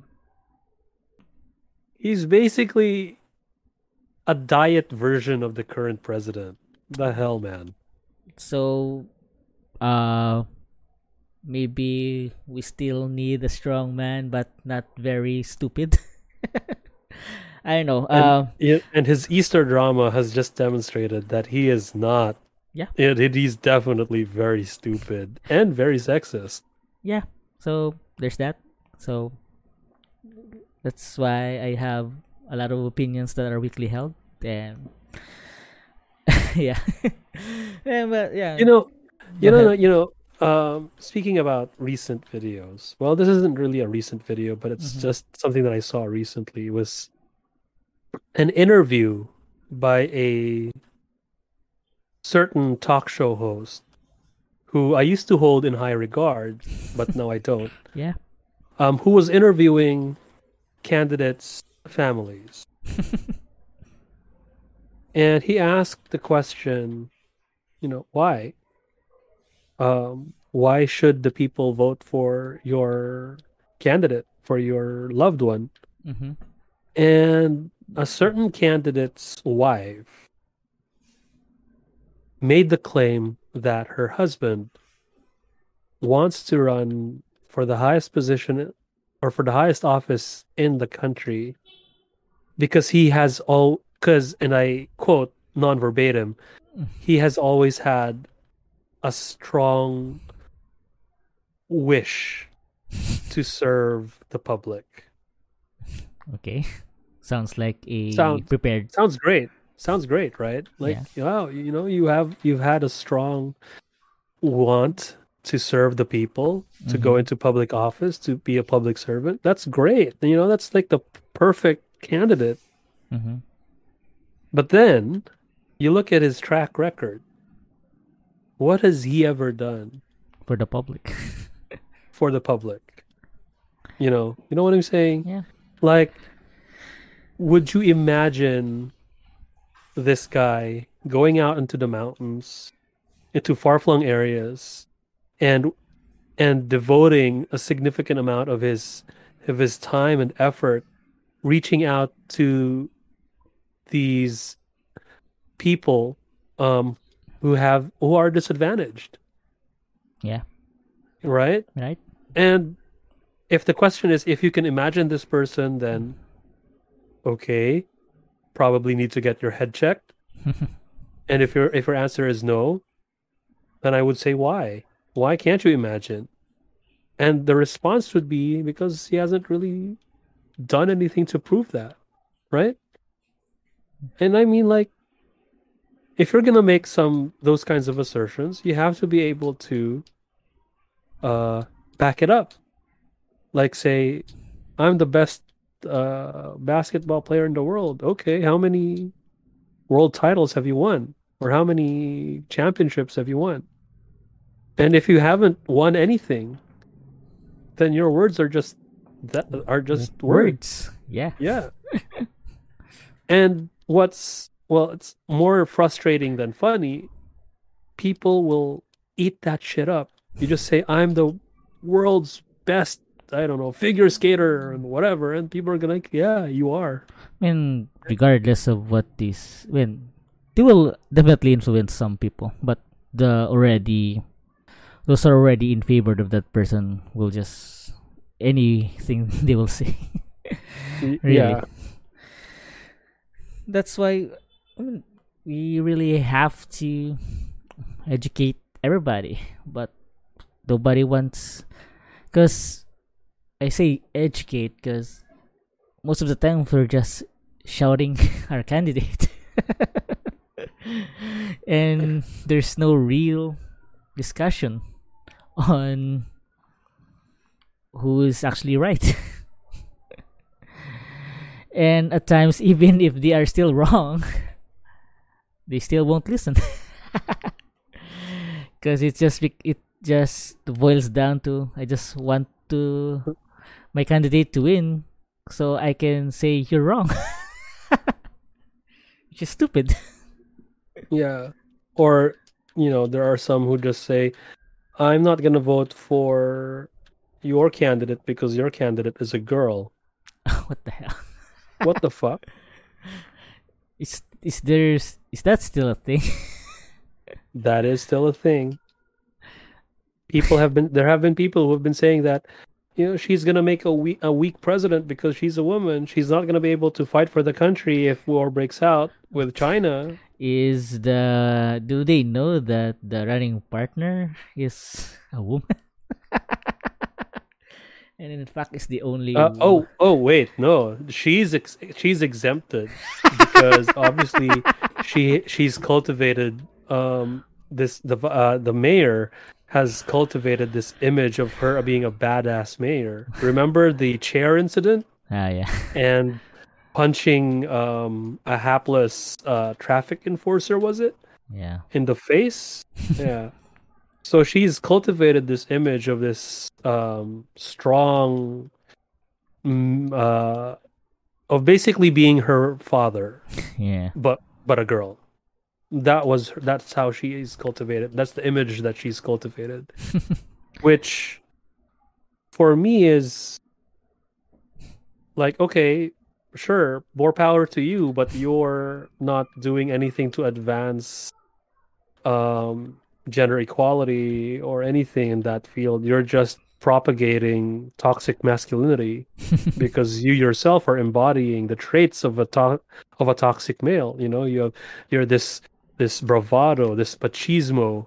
He's basically a diet version of the current president. The hell, man. So, uh, maybe we still need a strong man, but not very stupid. I don't know. And, Uh, it- and his Easter drama has just demonstrated that he is not. Yeah. It, it, he's definitely very stupid and very sexist. yeah. So there's that. So that's why I have a lot of opinions that are weakly held. And yeah, yeah, but yeah. You know, you Go know, ahead. you know. Um, speaking about recent videos, well, this isn't really a recent video, but it's Mhm. just something that I saw recently. It was an interview by a certain talk show host who I used to hold in high regard, but now I don't. Yeah. Um, who was interviewing candidates' families, and he asked the question, you know, why? Um, why should the people vote for your candidate, for your loved one? Mm-hmm. And a certain candidate's wife made the claim that her husband wants to run for the highest position or for the highest office in the country because he has all, because, and I quote non verbatim, he has always had a strong wish to serve the public. Okay. Sounds like a Sounds prepared. sounds great. Sounds great, right? Like, Yeah. wow, you know, you have you've had a strong want to serve the people, to go Mm-hmm. into public office, to be a public servant. That's great. You know, that's like the perfect candidate. Mm-hmm. But then you look at his track record. What has he ever done For the public. for the public? You know, you know what I'm saying? Yeah. Like, would you imagine this guy going out into the mountains, into far-flung areas, and and devoting a significant amount of his of his time and effort reaching out to these people um who have who are disadvantaged, Yeah. right? Right. And if the question is if you can imagine this person, then okay, probably need to get your head checked. And if your if your answer is no, then I would say why? Why can't you imagine? And the response would be because he hasn't really done anything to prove that, right? And I mean, like, if you're gonna make some those kinds of assertions, you have to be able to uh back it up. Like, say, I'm the best uh basketball player in the world. Okay, how many world titles have you won? Or how many championships have you won? And if you haven't won anything, then your words are just that are just words. Words. Yeah. Yeah. And what's well, it's more frustrating than funny. People will eat that shit up. You just say, I'm the world's best, I don't know, figure skater and whatever, and people are gonna like, yeah, you are. I mean, regardless of what this, I mean, they will definitely influence some people, but the already, those are already in favor of that person will just anything they will say. Y- Really, Yeah. that's why I mean we really have to educate everybody, but nobody wants. Because I say educate because most of the time we're just shouting our candidate. And there's no real discussion on who is actually right. And at times, even if they are still wrong, they still won't listen. Because it's just bec- it just boils down to I just want to my candidate to win so I can say you're wrong. Which is stupid. Yeah. Or, you know, there are some who just say, I'm not gonna vote for your candidate because your candidate is a girl. What the hell? What the fuck? Is is there's is that still a thing? That is still a thing. People have been there have been people who have been saying that, you know, she's gonna make a weak a weak president because she's a woman. She's not gonna be able to fight for the country if war breaks out with China. Is the do they know that the running partner is a woman? And in fact is the only Uh, wo- oh, oh, wait, no, she's ex- she's exempted because obviously she she's cultivated um this the uh, the mayor has cultivated this image of her being a badass mayor. Remember the chair incident ah yeah. and punching um a hapless uh traffic enforcer, was it, Yeah. in the face? Yeah. So she's cultivated this image of this um, strong, mm, uh, of basically being her father, Yeah. but but a girl. That was that's how she is cultivated. That's the image that she's cultivated, which for me is like, okay, sure, more power to you, but you're not doing anything to advance um gender equality or anything in that field. You're just propagating toxic masculinity because you yourself are embodying the traits of a to- of a toxic male. You know, you have you're this this bravado, this machismo,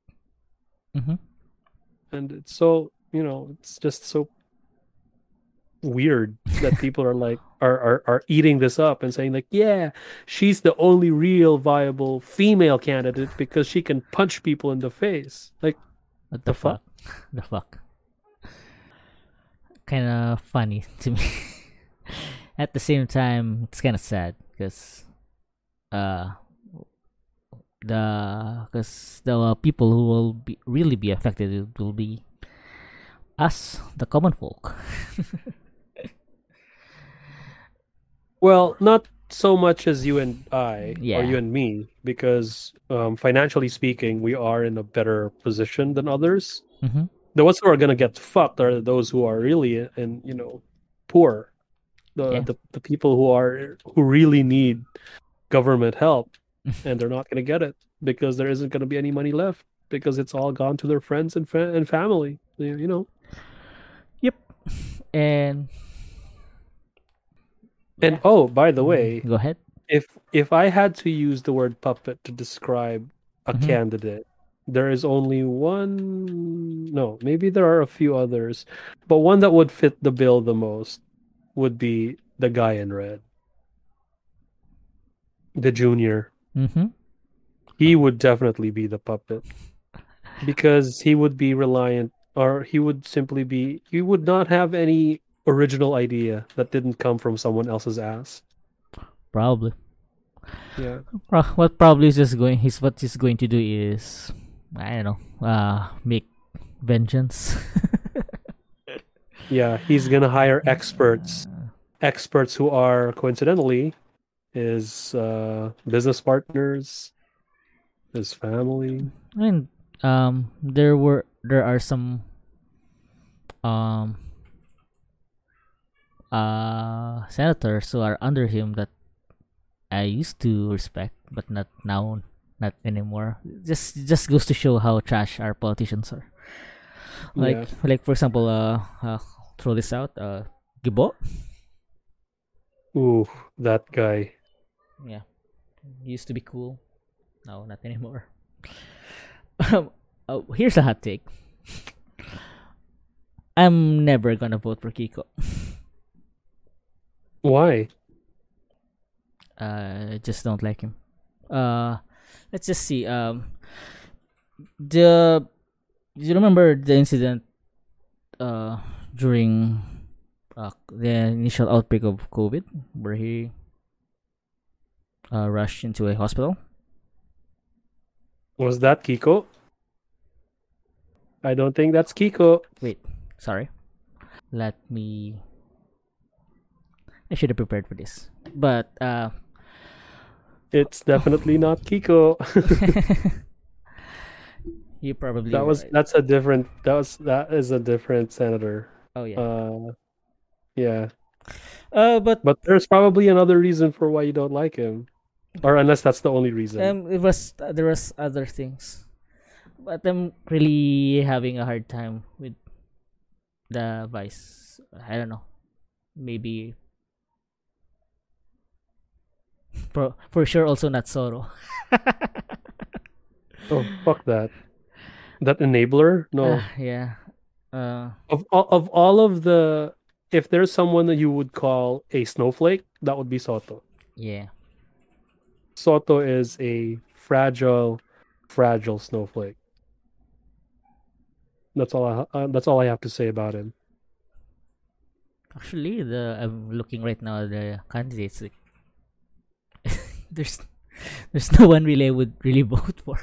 Mm-hmm. and it's so, you know, it's just so weird that people are like are, are are eating this up and saying like, yeah, she's the only real viable female candidate because she can punch people in the face. Like, What the the fuck? fuck? The fuck? Kind of funny to me. At the same time, it's kind of sad because uh the because the uh, people who will be really be affected will be us, the common folk. Well, not so much as you and I Yeah. or you and me, because um, financially speaking, we are in a better position than others. Mm-hmm. The ones who are gonna get fucked are those who are really in, you know, poor. The, Yeah. the the people who are who really need government help, and they're not gonna get it because there isn't gonna be any money left because it's all gone to their friends and fa- and family. You you know. Yep. And And yeah. oh, by the way, Go ahead. if if I had to use the word puppet to describe a Mhm. candidate, there is only one. No, maybe there are a few others, but one that would fit the bill the most would be the guy in red, the junior. Mm-hmm. He would definitely be the puppet because he would be reliant, or he would simply be. He would not have any original idea that didn't come from someone else's ass. Probably. Yeah. Pro- what probably is just going. He's what he's going to do is, I don't know. Uh, make vengeance. Yeah, he's gonna hire experts, experts who are coincidentally his uh, business partners, his family. I mean, um, there were there are some um uh senators who are under him that I used to respect, but not now, not anymore. Just just goes to show how trash our politicians are. Like Yeah. like for example, uh, uh throw this out, uh, Gibo. Ooh, that guy. Yeah, he used to be cool. No, not anymore. Um, oh, here's a hot take. I'm never gonna vote for Kiko. Why? Uh, I just don't like him. Uh, let's just see. Um, the you remember the incident uh during uh the initial outbreak of COVID where he uh rushed into a hospital? Was that Kiko? I don't think that's Kiko. Wait, sorry. Let me. I should have prepared for this, but uh, It's definitely not Kiko. you probably That was right. that's a different. That was that is a different senator. Oh yeah. Uh, yeah. Uh, but But there's probably another reason for why you don't like him, or unless that's the only reason. um, it was there was other things, but I'm really having a hard time with the vice. I don't know. Maybe for for sure also not Soro. Oh, fuck that. That enabler? No. Uh, yeah. Uh, Of all of all of the, if there's someone that you would call a snowflake, that would be Soto. yeah. Soto is a fragile, fragile snowflake. That's all. I, uh, that's all I have to say about him. Actually, the I'm looking right now at the candidates. Like, there's there's no one really I would really vote for.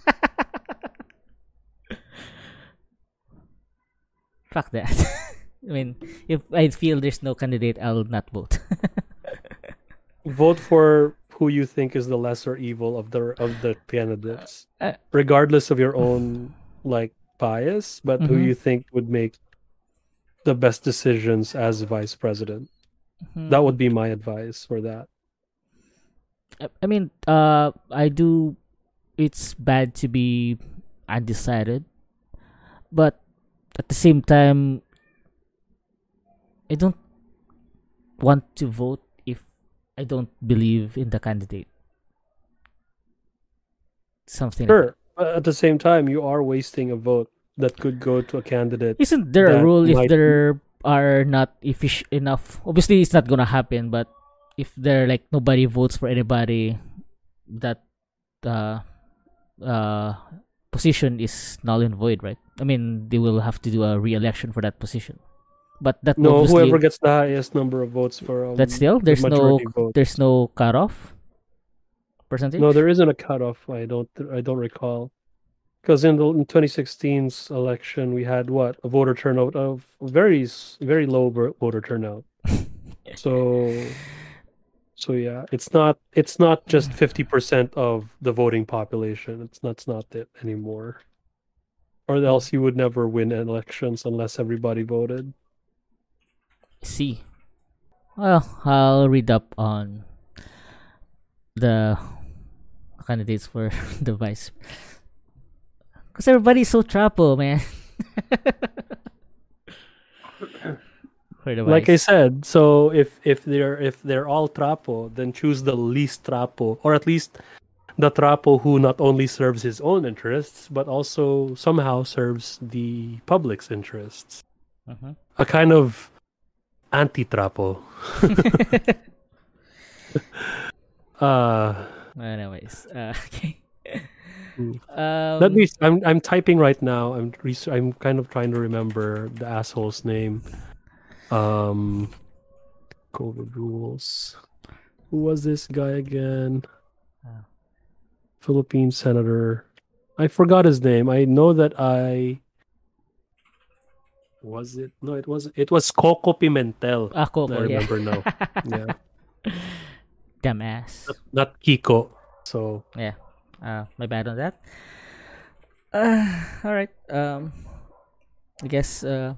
Fuck that. I mean, if I feel there's no candidate, I'll not vote. Vote for who you think is the lesser evil of the of the candidates, Uh, regardless of your own like bias, but who Mhm. you think would make the best decisions as vice president. mhm. That would be my advice for that. I I mean, uh, I do. It's bad to be undecided, but at the same time, I don't want to vote if I don't believe in the candidate. Something like that. Sure, but at the same time, you are wasting a vote that could go to a candidate Isn't there a that rule if might. they're are not efficient enough, obviously it's not gonna happen. But if they're like nobody votes for anybody, that uh, uh, position is null and void, right? I mean, they will have to do a re-election for that position. But that No, obviously, whoever gets the highest number of votes for um, that still the there's no majority vote. there's no cutoff percentage. No, there isn't a cutoff. I don't. I don't recall. Because in the in twenty sixteen's election, we had what a voter turnout of very s- very low vo- voter turnout. So, so yeah, it's not it's not just fifty percent of the voting population. It's not it's not it anymore. Or else you would never win elections unless everybody voted. See, well, I'll read up on the candidates for the vice, because everybody's so trapo, man. For the Like I vice. said, so if if they're if they're all trapo, then choose the least trapo, or at least the trapo who not only serves his own interests but also somehow serves the public's interests. Mhm. A kind of anti-trapo. uh, Anyways, uh, okay. Hmm. Um, let me. I'm I'm typing right now. I'm res- I'm kind of trying to remember the asshole's name. Um, COVID rules. Who was this guy again? Ah. Philippine senator. I forgot his name. I know that I was it. No, it was it was Coco Pimentel. Ah, Coco, I yeah. remember now. Yeah, Dumbass. not, not Kiko. So Yeah. Uh, my bad on that. Uh, all right. Um, I guess. Uh,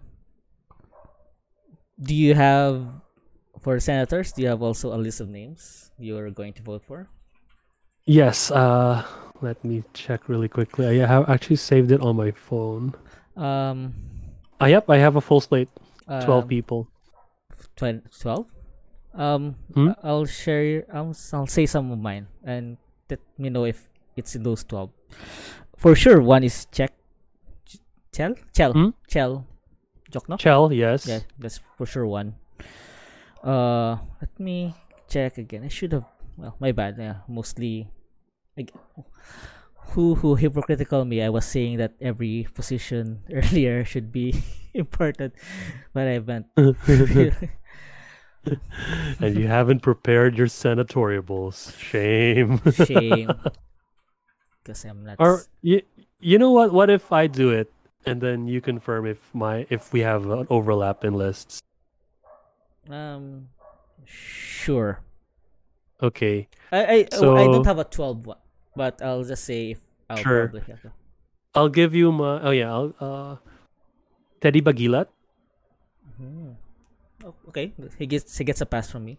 do you have for senators? Do you have also a list of names you're going to vote for? yes. Uh, let me check really quickly. I have actually saved it on my phone. Um, Ah, yep. I have a full slate. Twelve um, people. twelve. Um, Hmm? I'll share. I'll, I'll say some of mine and let me know if it's in those twelve. For sure, one is check. Ch- Chel, Chel, Hmm? Chel, Jokno. Chell. Yes. Yeah, that's for sure one. Uh, let me check again. I should have. Well, my bad. Yeah, mostly. Like, who who hypocritical me? I was saying that every position earlier should be important, but I meant. And you haven't prepared your senatoriables. Shame. Shame. Because I'm not. Or you, you know what? What if I do it and then you confirm if my if we have an overlap in lists? Um, sure. Okay. I I, So- I don't have a twelve one, but I'll just say if I'll Sure. probably have to. I'll give you my. Oh yeah. I'll, uh, Teddy Bagilat. Mhm. Oh, okay, he gets he gets a pass from me.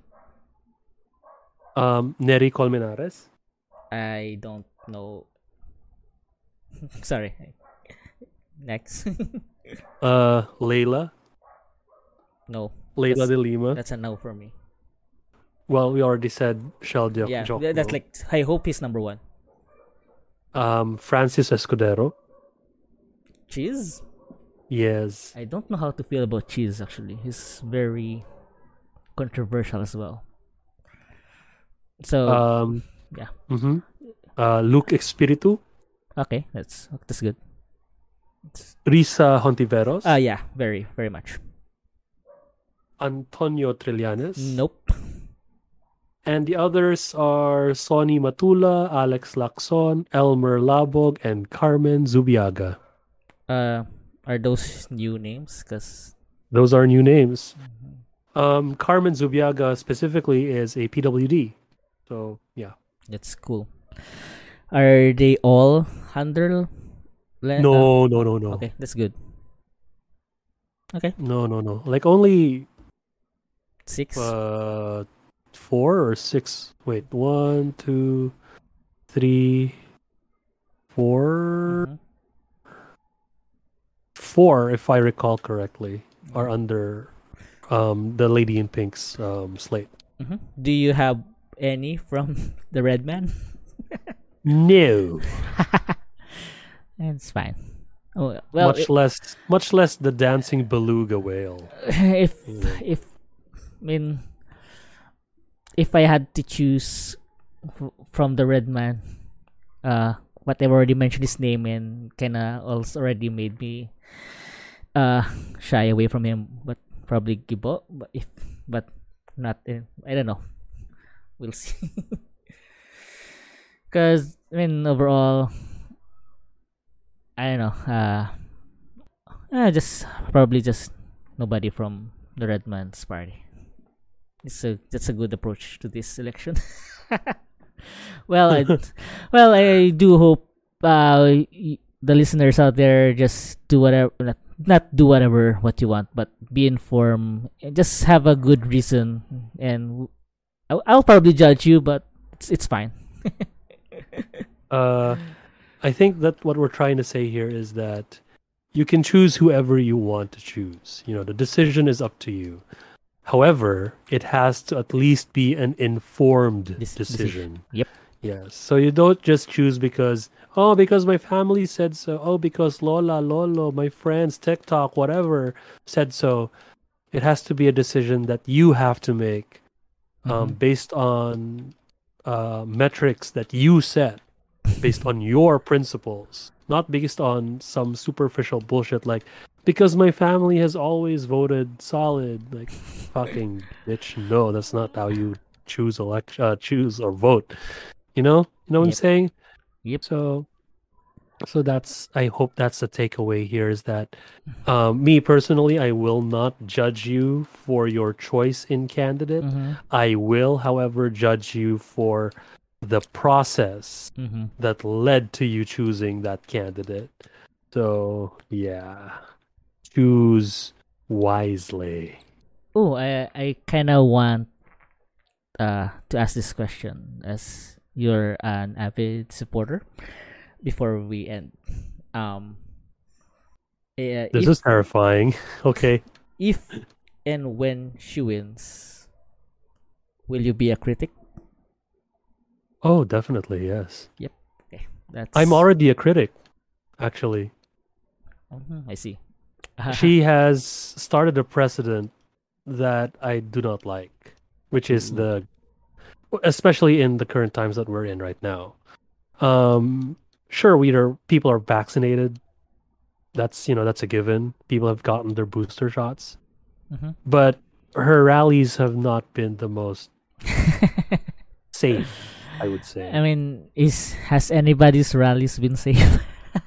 Um, Neri Colmenares. I don't know. Sorry. Next. Uh, Leila. No, Leila That's- de Lima. that's a no for me. Well, we already said Shell Diok. Yeah, Jokno. that's like I hope he's number one. Um, Francis Escudero. Cheese. Yes. I don't know how to feel about Cheese actually. He's very controversial as well. So Um, yeah. mhm. Uh, Luke Espiritu. Okay, that's that's good. It's- Risa Hontiveros. Ah, yeah, very very much. Antonio Trillanes. Nope. And the others are Sonny Matula, Alex Lacson, Elmer Labog, and Carmen Zubiaga. Uh, are those new names? Cause Those are new names. Um, Carmen Zubiaga specifically is a P W D. So, yeah. that's cool. Are they all handle? le- No, no, no, no. uh, okay, that's good. Okay, No, no, no. Like only six. uh, four or six. Wait, one, two, three, four. Mhm. Four, if I recall correctly, are under um, the Lady in Pink's um, slate. Mhm. Do you have any from the Red Man? No. It's fine. Oh, well, much it, less much less the dancing beluga whale. if You know. if I mean if I had to choose f- from the red man, uh, what I've already mentioned his name and kinda also already made me uh shy away from him, but probably Gibo. But if but not, uh, I don't know. We'll see. Because I mean overall, I don't know. Uh, uh just probably just nobody from the red man's party. It's a that's a good approach to this election. well, I well I do hope uh y- the listeners out there just do whatever, not, not do whatever what you want, but be informed. And just have a good reason, and I'll, I'll probably judge you, but it's it's fine. Uh, I think that what we're trying to say here is that you can choose whoever you want to choose. You know, the decision is up to you. However, it has to at least be an informed This decision. Yep. Yes. So you don't just choose because, oh, because my family said so. Oh, because Lola, Lolo, my friends, TikTok, whatever said so. It has to be a decision that you have to make um, Mhm. based on uh, metrics that you set, based on your principles, not based on some superficial bullshit like, because my family has always voted solid. Like, fucking bitch, no, that's not how you choose elect, uh, choose or vote. You know, you know what I'm Yep. saying? Yep. So, so that's. I hope that's the takeaway here is that, um, me personally, I will not judge you for your choice in candidate. Mhm. I will, however, judge you for the process Mhm. that led to you choosing that candidate. So, yeah, choose wisely. Oh, I I kind of want uh to ask this question as you're an avid supporter before we end. Um, uh, This if is terrifying. Okay. if and when she wins, will you be a critic? Oh, definitely, yes. Yep. Okay, that's. I'm already a critic, actually. Mhm, I see. She has started a precedent that I do not like, which is Ooh. the, especially in the current times that we're in right now. Um, sure, we are people are vaccinated. That's you know that's a given. People have gotten their booster shots, Mhm. but her rallies have not been the most safe, I would I say. mean, is has anybody's rallies been safe?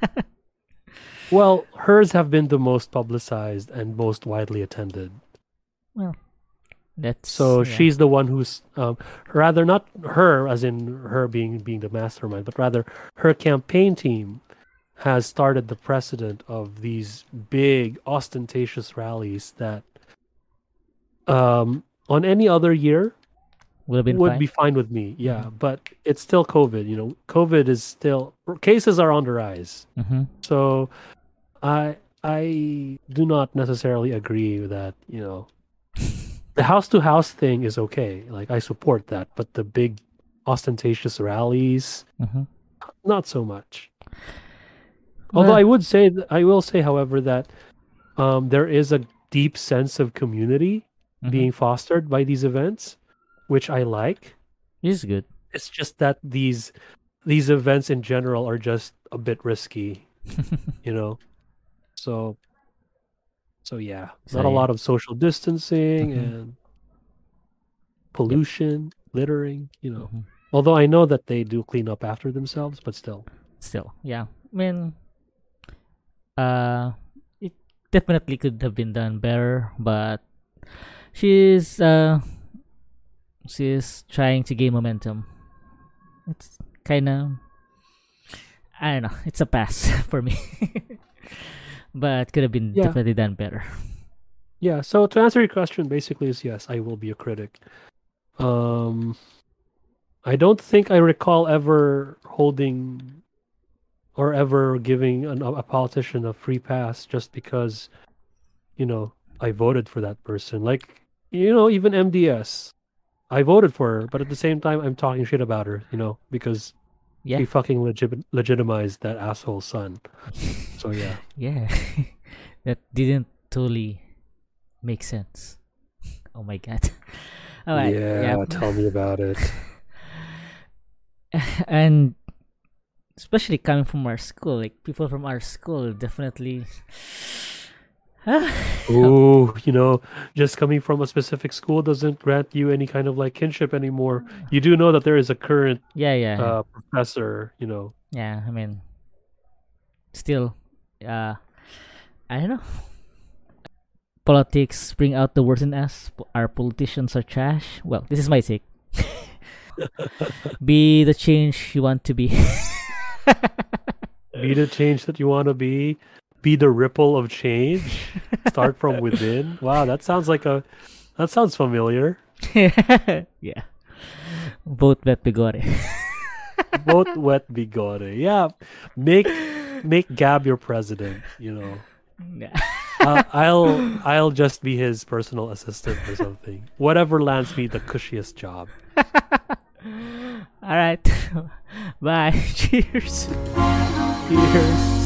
Well, hers have been the most publicized and most widely attended. Well, that's So yeah. she's the one who's um, rather not her, as in her being being the mastermind, but rather her campaign team has started the precedent of these big ostentatious rallies that um, on any other year Would have been would fine. be fine with me. Yeah, Mhm. but it's still COVID. You know, COVID is still cases are on the rise. Mhm. So I I do not necessarily agree with that. You know, the house to house thing is okay. Like I support that, but the big ostentatious rallies, Mhm. not so much. Although Well. I would say, th- I will say, however, that um, there is a deep sense of community Mhm. being fostered by these events, which I like. Is good. It's just that these these events in general are just a bit risky, you know. So so yeah, So not a yeah. lot of social distancing Mhm. and Yep. pollution, littering, you know. Mhm. Although I know that they do clean up after themselves, but still. Still, yeah. I mean, uh, it definitely could have been done better, but she's uh she's trying to gain momentum. It's kind of, I don't know. It's a pass for me, but could have been Yeah. definitely done better. Yeah, so to answer your question, basically is yes, I will be a critic. Um I don't think I recall ever holding or ever giving an, a politician a free pass just because, you know, I voted for that person. Like, you know, even M D S, I voted for her, but at the same time, I'm talking shit about her, you know, because Yeah. He fucking legit- legitimized that asshole son. So yeah. Yeah. That didn't totally make sense. Oh my god. All right. Yeah, Yeah. tell me about it. And especially coming from our school, like people from our school definitely. Ooh, you know, just coming from a specific school doesn't grant you any kind of like kinship anymore. You do know that there is a current Yeah, yeah, uh, professor, you know. yeah. I mean, still, uh, I don't know. Politics bring out the worst in us. Our politicians are trash. Well, this is my take. Be the change you want to be. Be the change that you want to be. Be the ripple of change. Start from within. Wow, that sounds like a. That sounds familiar. Yeah. Vote Bet Bigore. Vote Wet Bigore. Yeah, make make Gab your president. You know. Yeah. uh, I'll I'll just be his personal assistant or something. Whatever lands me the cushiest job. All right. Bye. Cheers. Cheers.